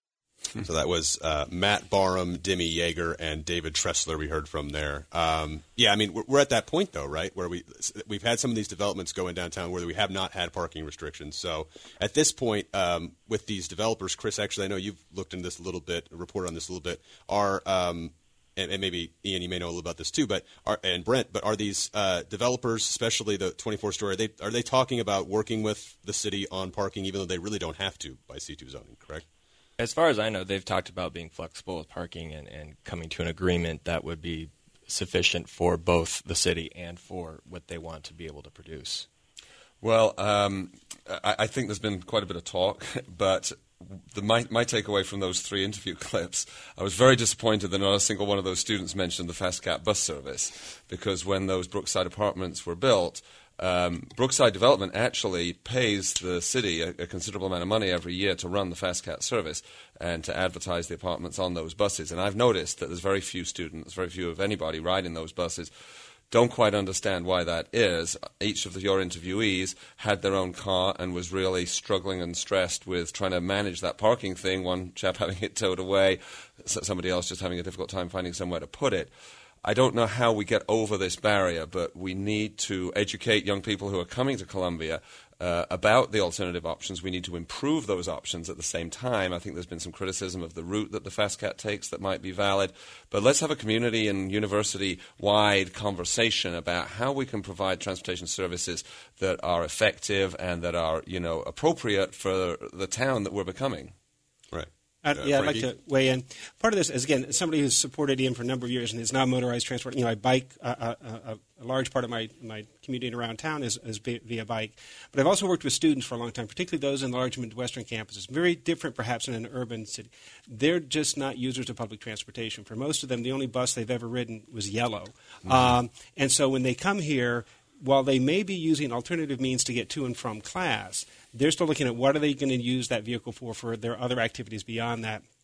So that was uh, Matt Barham, Demi Yeager, and David Tressler we heard from there. Um, yeah, I mean, we're, we're at that point, though, right, where we, we've had some of these developments go in downtown where we have not had parking restrictions. So at this point, um, with these developers, Chris, actually, I know you've looked into this a little bit, reported on this a little bit, are um, and, and maybe, Ian, you may know a little about this too, but are, and Brent, but are these uh, developers, especially the twenty-four story, are they, are they talking about working with the city on parking, even though they really don't have to by C two zoning, correct? As far as I know, they've talked about being flexible with parking and, and coming to an agreement that would be sufficient for both the city and for what they want to be able to produce. Well, um, I, I think there's been quite a bit of talk, but the, my, my takeaway from those three interview clips, I was very disappointed that not a single one of those students mentioned the Fast Cat bus service, because when those Brookside apartments were built, Um, Brookside Development actually pays the city a, a considerable amount of money every year to run the Fast Cat service and to advertise the apartments on those buses. And I've noticed that there's very few students, very few of anybody riding those buses, don't quite understand why that is. Each of the, your interviewees had their own car and was really struggling and stressed with trying to manage that parking thing, one chap having it towed away, somebody else just having a difficult time finding somewhere to put it. I don't know how we get over this barrier, but we need to educate young people who are coming to Columbia uh, about the alternative options. We need to improve those options at the same time. I think there's been some criticism of the route that the Fast Cat takes that might be valid. But let's have a community and university-wide conversation about how we can provide transportation services that are effective and that are, you know, appropriate for the town that we're becoming. Right. Uh, Uh, yeah, I'd Frankie? like to weigh in. Part of this is, again, as somebody who's supported Ian for a number of years and is now motorized transport. You know, I bike. Uh, uh, uh, a large part of my, my commuting around town is, is via bike. But I've also worked with students for a long time, particularly those in the large Midwestern campuses. Very different, perhaps, in an urban city. They're just not users of public transportation. For most of them, the only bus they've ever ridden was yellow. Mm-hmm. Um, and so when they come here, while they may be using alternative means to get to and from class, they're still looking at what are they going to use that vehicle for for their other activities beyond that.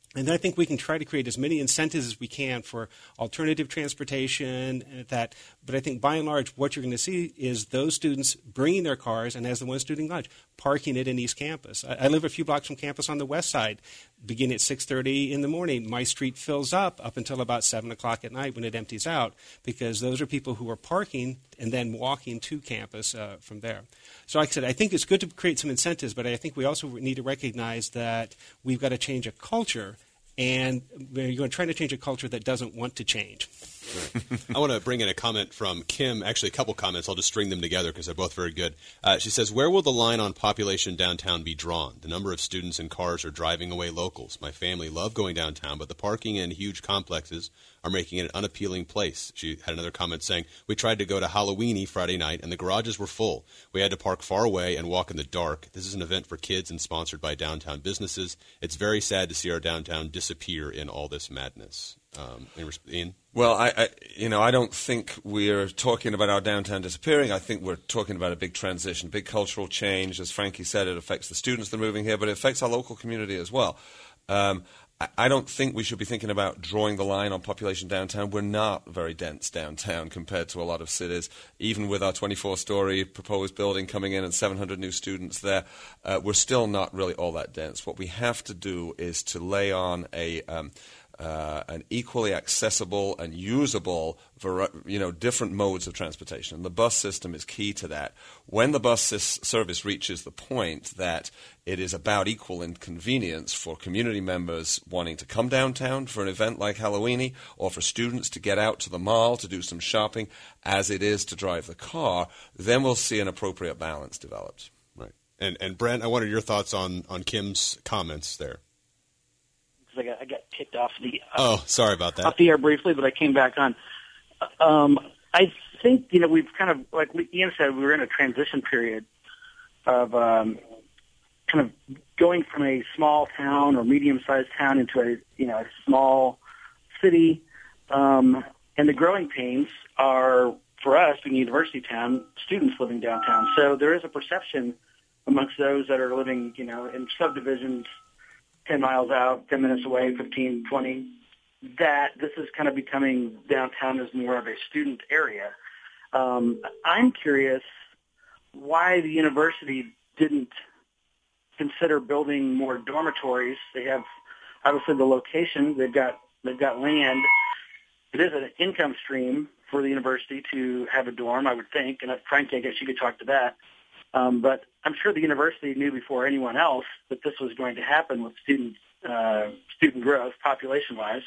And I think we can try to create as many incentives as we can for alternative transportation. And that, but I think by and large, what you're going to see is those students bringing their cars, and as the one student lunch, parking it in East Campus. I, I live a few blocks from campus on the west side. Beginning at six thirty in the morning, my street fills up up until about seven o'clock at night when it empties out, because those are people who are parking and then walking to campus uh, from there. So like I said, I think it's good to create some incentives, but I think we also need to recognize that we've got to change a culture, and you're going to try to change a culture that doesn't want to change. I want to bring in a comment from Kim, actually a couple comments. I'll just string them together because they're both very good. Uh, she says, where will the line on population downtown be drawn? The number of students and cars are driving away locals. My family love going downtown, but the parking in huge complexes are making it an unappealing place. She had another comment saying, we tried to go to Halloweeny Friday night, and the garages were full. We had to park far away and walk in the dark. This is an event for kids and sponsored by downtown businesses. It's very sad to see our downtown disappear in all this madness. Um, Ian? Well, I, I, you know, I don't think we're talking about our downtown disappearing. I think we're talking about a big transition, big cultural change. As Frankie said, it affects the students that are moving here, but it affects our local community as well. Um, I, I don't think we should be thinking about drawing the line on population downtown. We're not very dense downtown compared to a lot of cities. Even with our twenty-four story proposed building coming in and seven hundred new students there, uh, we're still not really all that dense. What we have to do is to lay on a... Um, Uh, an equally accessible and usable, you know, different modes of transportation. And the bus system is key to that. When the bus service reaches the point that it is about equal inconvenience for community members wanting to come downtown for an event like Halloweeny, or for students to get out to the mall to do some shopping, as it is to drive the car, then we'll see an appropriate balance developed. Right. And and Brent, I wonder your thoughts on, on Kim's comments there. I got, I got kicked off the uh, oh, sorry about that. off the air briefly, but I came back on. Um, I think you know we've kind of, like Ian said, we were in a transition period of um, kind of going from a small town or medium-sized town into a you know a small city, um, and the growing pains are for us being a university town, students living downtown. So there is a perception amongst those that are living you know in subdivisions ten miles out, ten minutes away, fifteen, twenty, that this is kind of becoming downtown as more of a student area. Um, I'm curious why the university didn't consider building more dormitories. They have, obviously, the location. They've got they've got land. It is an income stream for the university to have a dorm, I would think. And Frankie, I guess you could talk to that. Um, but I'm sure the university knew before anyone else that this was going to happen with student uh, student growth, population-wise.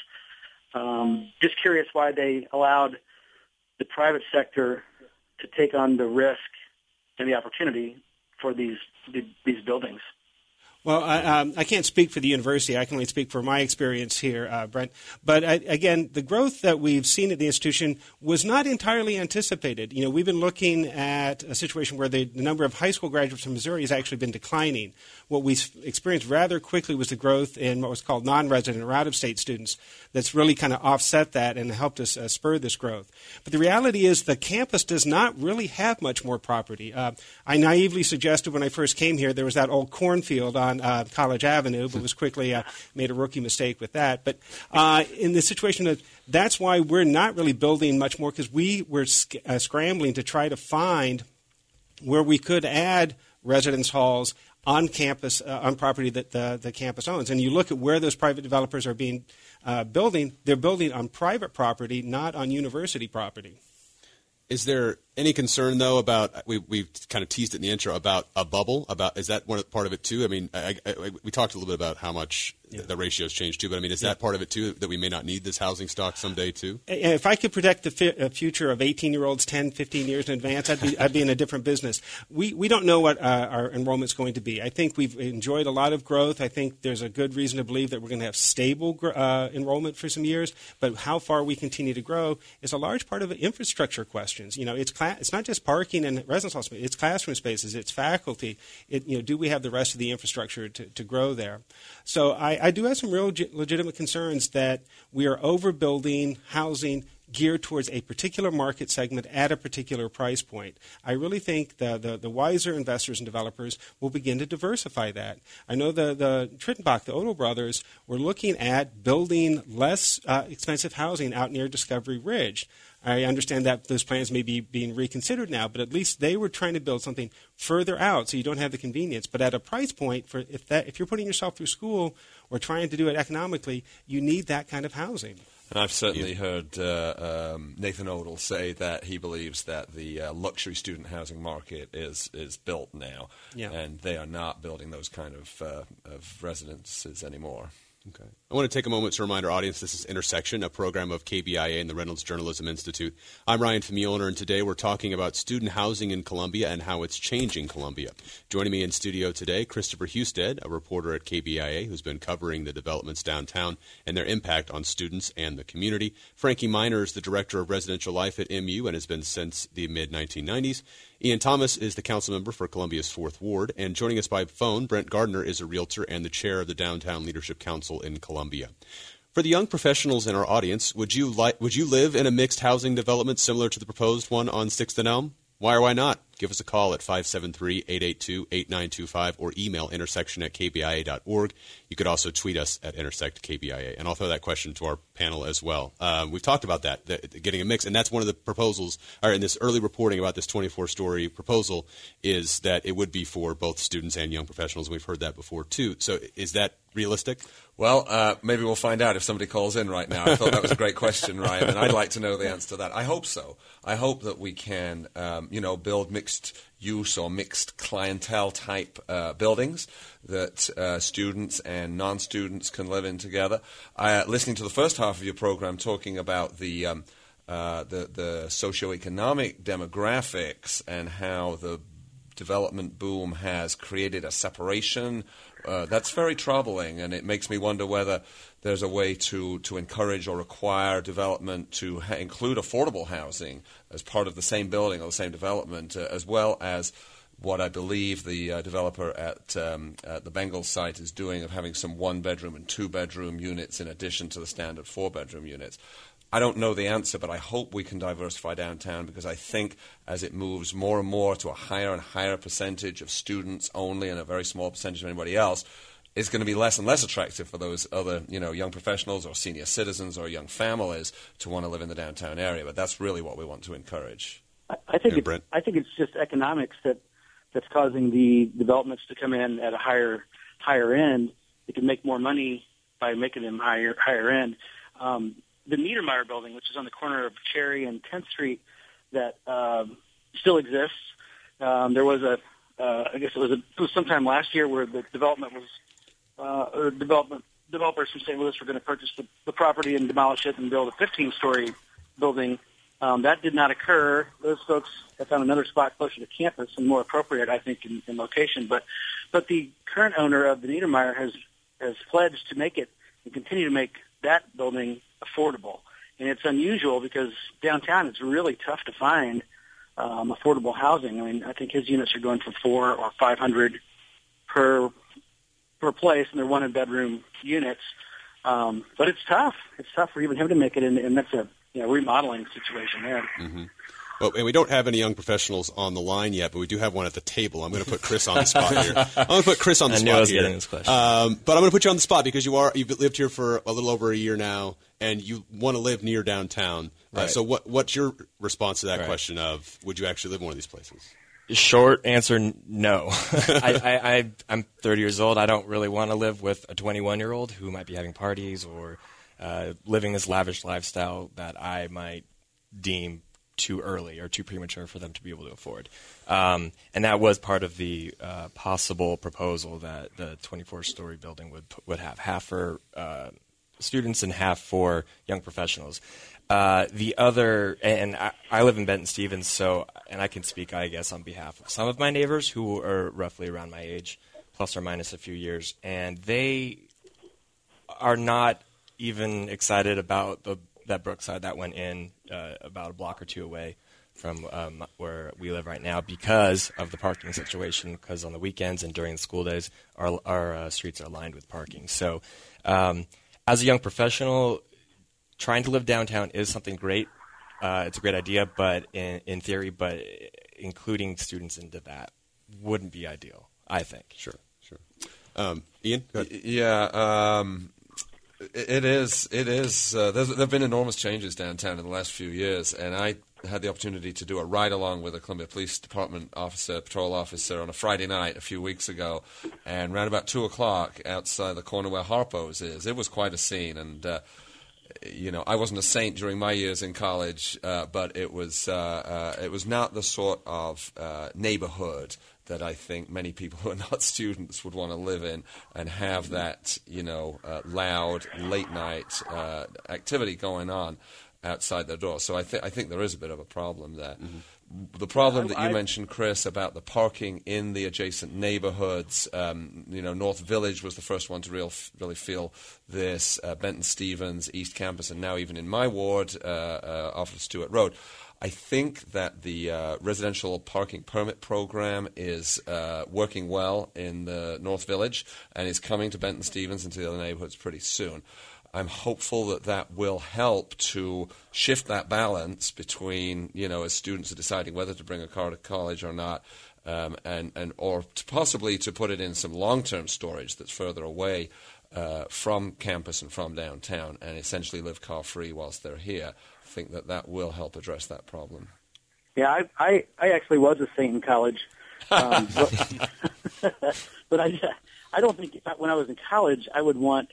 Um, just curious why they allowed the private sector to take on the risk and the opportunity for these these buildings. Well, I, um, I can't speak for the university. I can only speak for my experience here, uh, Brent. But I, again, the growth that we've seen at the institution was not entirely anticipated. You know, we've been looking at a situation where the, the number of high school graduates from Missouri has actually been declining. What we experienced rather quickly was the growth in what was called non-resident or out-of-state students. That's really kind of offset that and helped us uh, spur this growth. But the reality is the campus does not really have much more property. Uh, I naively suggested when I first came here there was that old cornfield on Uh, College Avenue, but was quickly uh, made a rookie mistake with that. But uh, in the situation of that's why we're not really building much more, because we were sc- uh, scrambling to try to find where we could add residence halls on campus, uh, on property that the, the campus owns. And you look at where those private developers are being uh, building, they're building on private property, not on university property. Is there any concern, though, about we we kind of teased it in the intro about a bubble? About is that one of, part of it too? I mean, I, I, we talked a little bit about how much yeah. the ratios changed too, but I mean, is yeah. that part of it too, that we may not need this housing stock someday too? If I could predict the fi- future of eighteen-year-olds ten, fifteen years in advance, I'd be I'd be in a different business. We we don't know what uh, our enrollment's going to be. I think we've enjoyed a lot of growth. I think there's a good reason to believe that we're going to have stable uh, enrollment for some years. But how far we continue to grow is a large part of the infrastructure questions. You know, it's cla- it's not just parking and residence hall space. It's classroom spaces. It's faculty. It, you know, do we have the rest of the infrastructure to, to grow there? So I, I do have some real ge- legitimate concerns that we are overbuilding housing geared towards a particular market segment at a particular price point. I really think the, the, the wiser investors and developers will begin to diversify that. I know the, the Trittenbach, the Odell brothers, were looking at building less uh, expensive housing out near Discovery Ridge. I understand that those plans may be being reconsidered now, but at least they were trying to build something further out so you don't have the convenience. But at a price point, for if that if you're putting yourself through school or trying to do it economically, you need that kind of housing. And I've certainly heard uh, um, Nathan Odell say that he believes that the uh, luxury student housing market is is built now, yeah. and they are not building those kind of, uh, of residences anymore. Okay. I want to take a moment to remind our audience this is Intersection, a program of K B I A and the Reynolds Journalism Institute. I'm Ryan Famulner, and today we're talking about student housing in Columbia and how it's changing Columbia. Joining me in studio today, Christopher Husted, a reporter at K B I A who's been covering the developments downtown and their impact on students and the community. Frankie Miner is the director of residential life at M U and has been since the mid nineteen nineties. Ian Thomas is the council member for Columbia's fourth Ward. And joining us by phone, Brent Gardner is a realtor and the chair of the Downtown Leadership Council in Columbia. For the young professionals in our audience, would you like would you live in a mixed housing development similar to the proposed one on sixth and Elm? Why or why not? Give us a call at five seven three, eight eight two, eight nine two five or email intersection at k b i a dot org. You could also tweet us at intersect K B I A. And I'll throw that question to our panel as well. Um, we've talked about that, that, getting a mix, and that's one of the proposals, or in this early reporting about this twenty-four story proposal, is that it would be for both students and young professionals. We've heard that before, too. So is that realistic? Well, uh, maybe we'll find out if somebody calls in right now. I thought that was a great question, Ryan, and I'd like to know the answer to that. I hope so. I hope that we can, um, you know, build mixed use or mixed clientele type uh, buildings that uh, students and non-students can live in together. Uh, listening to the first half of your program talking about the um, uh, the, the socioeconomic demographics and how the development boom has created a separation, uh, that's very troubling, and it makes me wonder whether there's a way to, to encourage or require development to ha- include affordable housing as part of the same building or the same development, uh, as well as what I believe the uh, developer at, um, at the Bengals site is doing of having some one-bedroom and two-bedroom units in addition to the standard four-bedroom units. I don't know the answer, but I hope we can diversify downtown, because I think as it moves more and more to a higher and higher percentage of students only and a very small percentage of anybody else, it's going to be less and less attractive for those other, you know, young professionals or senior citizens or young families to want to live in the downtown area. But that's really what we want to encourage. I, I think yeah, it's, I think it's just economics that that's causing the developments to come in at a higher higher end. They can make more money by making them higher higher end. Um, the Niedermeyer building, which is on the corner of Cherry and tenth Street, that um, still exists. Um, there was a, uh, I guess it was, a, it was sometime last year where the development was, uh, or development developers from Saint Louis were going to purchase the, the property and demolish it and build a fifteen-story building. Um, that did not occur. Those folks have found another spot closer to campus and more appropriate, I think, in, in location. But, but the current owner of the Niedermeyer has has pledged to make it and continue to make that building affordable. And it's unusual because downtown it's really tough to find um, affordable housing. I mean, I think his units are going for four or five hundred per per place, and they're one and bedroom units. Um, but it's tough. It's tough for even him to make it, and, and that's a you know, remodeling situation there. Mm-hmm. Well, and we don't have any young professionals on the line yet, but we do have one at the table. I'm going to put Chris on the spot here. I'm going to put Chris on the I spot knew I was here. getting this question. Um, but I'm going to put you on the spot because you are you've lived here for a little over a year now, and you want to live near downtown. Right. Uh, so, what what's your response to that right. question of would you actually live in one of these places? Short answer, no. I, I, I, I'm thirty years old. I don't really want to live with a twenty-one-year-old who might be having parties or uh, living this lavish lifestyle that I might deem too early or too premature for them to be able to afford. Um, and that was part of the uh, possible proposal that the twenty-four story building would would have, half for uh, students and half for young professionals. Uh, the other, and I, I live in Benton-Stevens, so, and I can speak, I guess, on behalf of some of my neighbors who are roughly around my age, plus or minus a few years, and they are not even excited about the that Brookside that went in uh, about a block or two away from um, where we live right now because of the parking situation, because on the weekends and during the school days, our, our uh, streets are lined with parking. So um, as a young professional, trying to live downtown is something great. Uh, it's a great idea, but in, in theory, but including students into that wouldn't be ideal, I think. Sure, sure. Um, Ian? Go ahead. Yeah, um, it is. It is. Uh, there have been enormous changes downtown in the last few years, and I had the opportunity to do a ride-along with a Columbia Police Department officer, patrol officer, on a Friday night a few weeks ago, and around about two o'clock outside the corner where Harpo's is, it was quite a scene, and uh, you know, I wasn't a saint during my years in college, uh, but it was uh, uh, it was not the sort of uh, neighborhood that I think many people who are not students would want to live in and have that, you know, uh, loud late night uh, activity going on outside their door. So I think I think there is a bit of a problem there. Mm-hmm. The problem that you I, mentioned, Chris, about the parking in the adjacent neighborhoods, um, you know, North Village was the first one to real, really feel this, uh, Benton Stevens, East Campus, and now even in my ward, uh, uh, off of Stewart Road. I think that the uh, residential parking permit program is uh, working well in the North Village and is coming to Benton Stevens and to the other neighborhoods pretty soon. I'm hopeful that that will help to shift that balance between, you know, as students are deciding whether to bring a car to college or not, um, and, and or to possibly to put it in some long-term storage that's further away uh, from campus and from downtown and essentially live car-free whilst they're here. I think that that will help address that problem. Yeah, I I, I actually was a saint in college, um, but, but I I don't think when I was in college I would want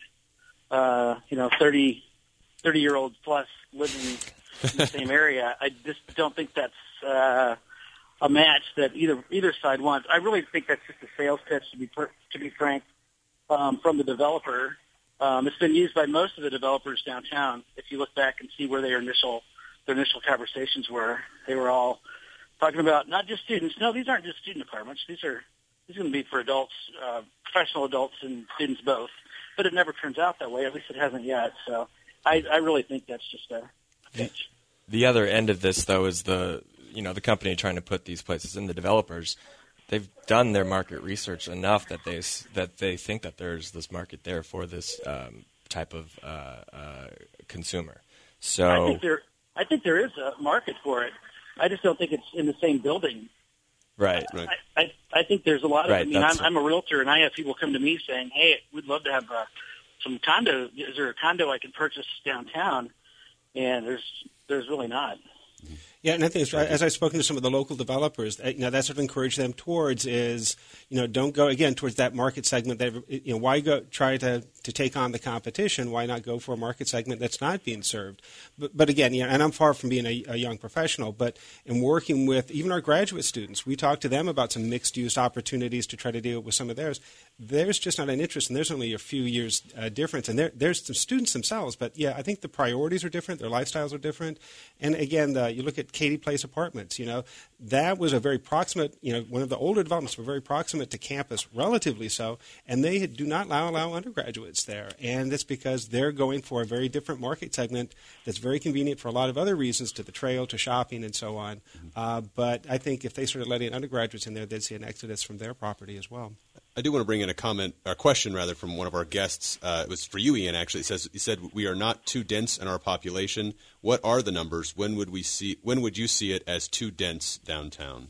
uh, you know thirty, thirty year olds plus living in the same area. I just don't think that's uh, a match that either either side wants. I really think that's just a sales pitch, to be per, to be frank, um, from the developer. Um, it's been used by most of the developers downtown. If you look back and see where their initial their initial conversations were, they were all talking about not just students. No, these aren't just student apartments. These are these are going to be for adults, uh, professional adults, and students both. But it never turns out that way. At least it hasn't yet. So I, I really think that's just a pitch. The other end of this, though, is the you know the company trying to put these places in. The developers, they've done their market research enough that they that they think that there's this market there for this um, type of uh, uh, consumer. So I think there, I think there is a market for it. I just don't think it's in the same building. Right. right. I, I, I think there's a lot of. Right, I mean, I'm, I'm a realtor, and I have people come to me saying, "Hey, we'd love to have uh, some condo. Is there a condo I can purchase downtown?" And there's there's really not. Yeah, and I think, as I've spoken to some of the local developers, you know, that's what I encourage them towards is, you know, don't go, again, towards that market segment. That, you know, why go try to, to take on the competition? Why not go for a market segment that's not being served? But, but again, you know, and I'm far from being a, a young professional, but in working with even our graduate students, we talk to them about some mixed-use opportunities to try to deal with some of theirs. There's just not an interest, and there's only a few years uh, difference. And there, there's some students themselves, but, yeah, I think the priorities are different. Their lifestyles are different. And, again, the, you look at Katy Place Apartments, you know, that was a very proximate, you know, one of the older developments were very proximate to campus, relatively so, and they do not allow, allow undergraduates there. And that's because they're going for a very different market segment that's very convenient for a lot of other reasons, to the trail, to shopping, and so on. Mm-hmm. Uh, but I think if they started letting undergraduates in there, they'd see an exodus from their property as well. I do want to bring in a comment, or a question rather, from one of our guests. Uh, it was for you, Ian. Actually, it says he said we are not too dense in our population. What are the numbers? When would we see? When would you see it as too dense downtown?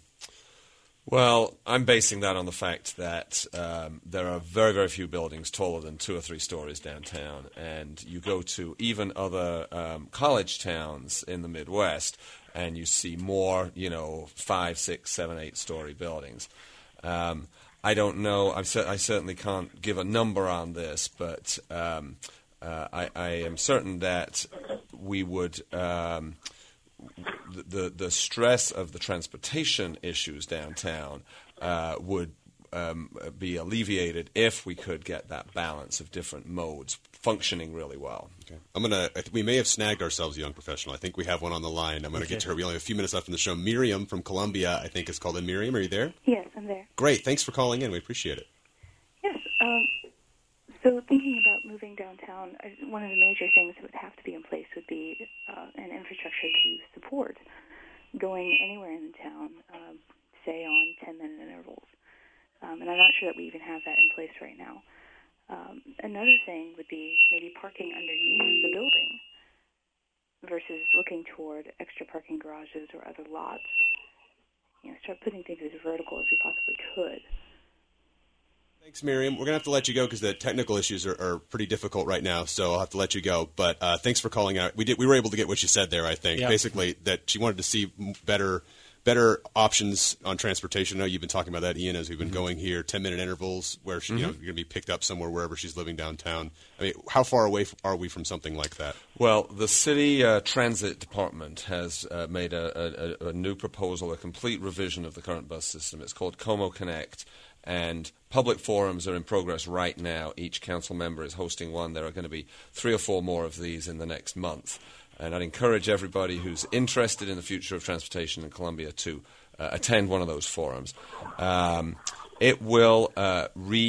Well, I'm basing that on the fact that um, there are very, very few buildings taller than two or three stories downtown, and you go to even other um, college towns in the Midwest, and you see more, you know, five, six, seven, eight-story buildings. Um, I don't know. I'm cer- I certainly can't give a number on this, but um, uh, I, I am certain that we would um, the, the the stress of the transportation issues downtown uh, would um, be alleviated if we could get that balance of different modes functioning really well. Okay. I'm gonna. We may have snagged ourselves a young professional. I think we have one on the line. I'm gonna okay. get to her. We only have a few minutes left in the show. Miriam from Columbia, I think, is called in. Miriam, are you there? Yes, I'm there. Great. Thanks for calling in. We appreciate it. Yes. Um, so thinking about moving downtown, one of the major things that would have to be in place would be uh, an infrastructure to support going anywhere in the town, uh, say on ten-minute intervals. Um, and I'm not sure that we even have that in place right now. Um, another thing would be maybe parking underneath the building versus looking toward extra parking garages or other lots. You know, start putting things as vertical as we possibly could. Thanks, Miriam. We're going to have to let you go because the technical issues are, are pretty difficult right now, so I'll have to let you go. But uh, thanks for calling out. We did. We were able to get what you said there, I think. Yep. Basically, that she wanted to see better better options on transportation. I know you've been talking about that, Ian, as we've been mm-hmm. going here, ten-minute intervals where she, mm-hmm. you know, you're going to be picked up somewhere wherever she's living downtown. I mean, how far away are we from something like that? Well, the city uh, transit department has uh, made a, a, a new proposal, a complete revision of the current bus system. It's called Como Connect, and public forums are in progress right now. Each council member is hosting one. There are going to be three or four more of these in the next month. And I'd encourage everybody who's interested in the future of transportation in Columbia to uh, attend one of those forums. Um, it will uh,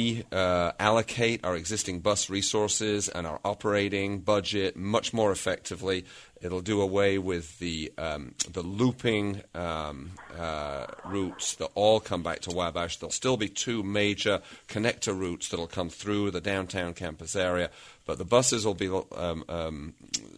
reallocate uh, our existing bus resources and our operating budget much more effectively. It'll do away with the um, the looping um, uh, routes that all come back to Wabash. There'll still be two major connector routes that'll come through the downtown campus area, but the buses will be um, um,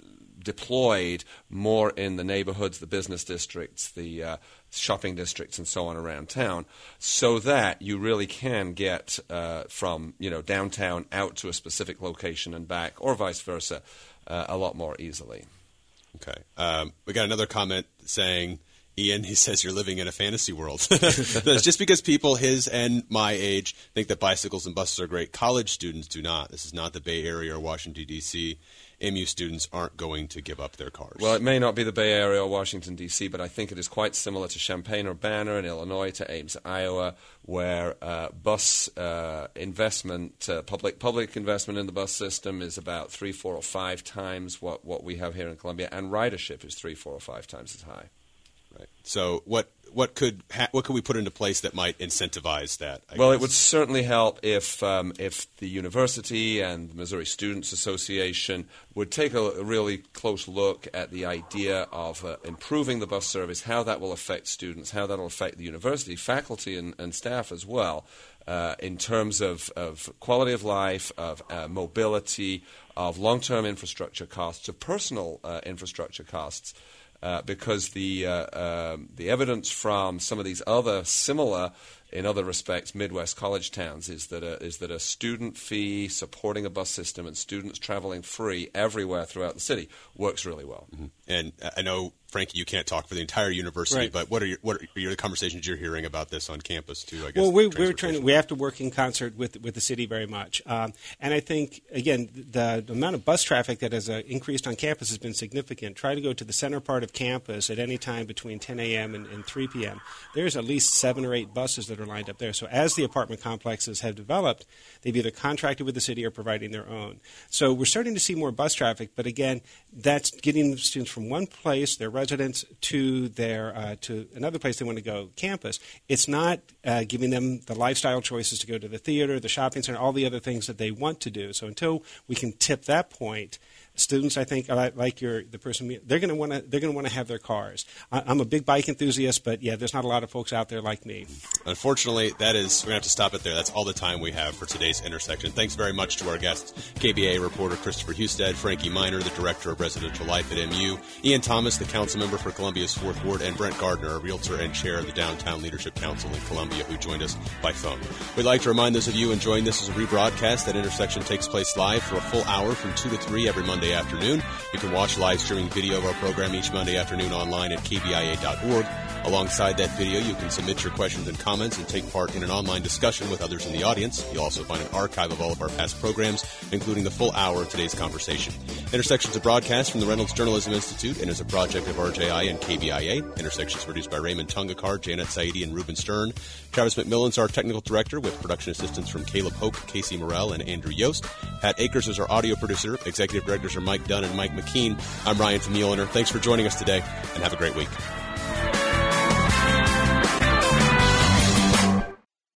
deployed more in the neighborhoods, the business districts, the uh, shopping districts, and so on around town, so that you really can get uh, from you know downtown out to a specific location and back, or vice versa, uh, a lot more easily. Okay. Um, we got another comment saying, Ian, he says you're living in a fantasy world. It's just because people his and my age think that bicycles and buses are great. College students do not. This is not the Bay Area or Washington, D C M U students aren't going to give up their cars. Well, it may not be the Bay Area or Washington, D C, but I think it is quite similar to Champaign-Urbana in Illinois, to Ames, Iowa, where uh, bus uh, investment, uh, public public investment in the bus system is about three, four, or five times what, what we have here in Columbia, and ridership is three, four, or five times as high. Right. So what what could ha- what could we put into place that might incentivize that? I well, guess? It would certainly help if um, if the university and the Missouri Students Association would take a, a really close look at the idea of uh, improving the bus service, how that will affect students, how that will affect the university, faculty, and, and staff as well, uh, in terms of, of quality of life, of uh, mobility, of long-term infrastructure costs, of personal uh, infrastructure costs. Uh, because the uh, um, the evidence from some of these other similar, in other respects, Midwest college towns is that a, is that a student fee supporting a bus system and students traveling free everywhere throughout the city works really well. Mm-hmm. And I know, Frankie, you can't talk for the entire university, right. but what are your what are your conversations you're hearing about this on campus too? I guess. Well, we, we're trying to we have to work in concert with with the city very much, um, and I think again the, the amount of bus traffic that has uh, increased on campus has been significant. Try to go to the center part of campus at any time between ten a.m. and, and three p.m. There's at least seven or eight buses that are lined up there. So as the apartment complexes have developed, they've either contracted with the city or providing their own. So we're starting to see more bus traffic, but again, that's getting students from one place, their residents, to their uh, to another place they want to go, campus. It's not uh, giving them the lifestyle choices to go to the theater, the shopping center, all the other things that they want to do. So until we can tip that point, students, I think, like your the person, they're going to want to they're going to want to have their cars. I'm a big bike enthusiast, but yeah, there's not a lot of folks out there like me. Unfortunately, that is we're going to have to stop it there. That's all the time we have for today's Intersection. Thanks very much to our guests, K B A A reporter Christopher Husted, Frankie Miner, the director of residential life at M U, Ian Thomas, the council member for Columbia's Fourth Ward, and Brent Gardner, a realtor and chair of the Downtown Leadership Council in Columbia, who joined us by phone. We'd like to remind those of you enjoying this as a rebroadcast that Intersection takes place live for a full hour from two to three every Monday afternoon. You can watch live streaming video of our program each Monday afternoon online at k b i a dot org. Alongside that video, you can submit your questions and comments and take part in an online discussion with others in the audience. You'll also find an archive of all of our past programs, including the full hour of today's conversation. Intersection is a broadcast from the Reynolds Journalism Institute and is a project of R J I and K B I A. Intersection is produced by Raymond Tungakar, Janet Saidi, and Ruben Stern. Travis McMillan's our technical director, with production assistance from Caleb Hoke, Casey Morrell, and Andrew Yost. Pat Akers is our audio producer. Executive directors are Mike Dunn and Mike McKean. I'm Ryan from Muehliner. Thanks for joining us today, and have a great week.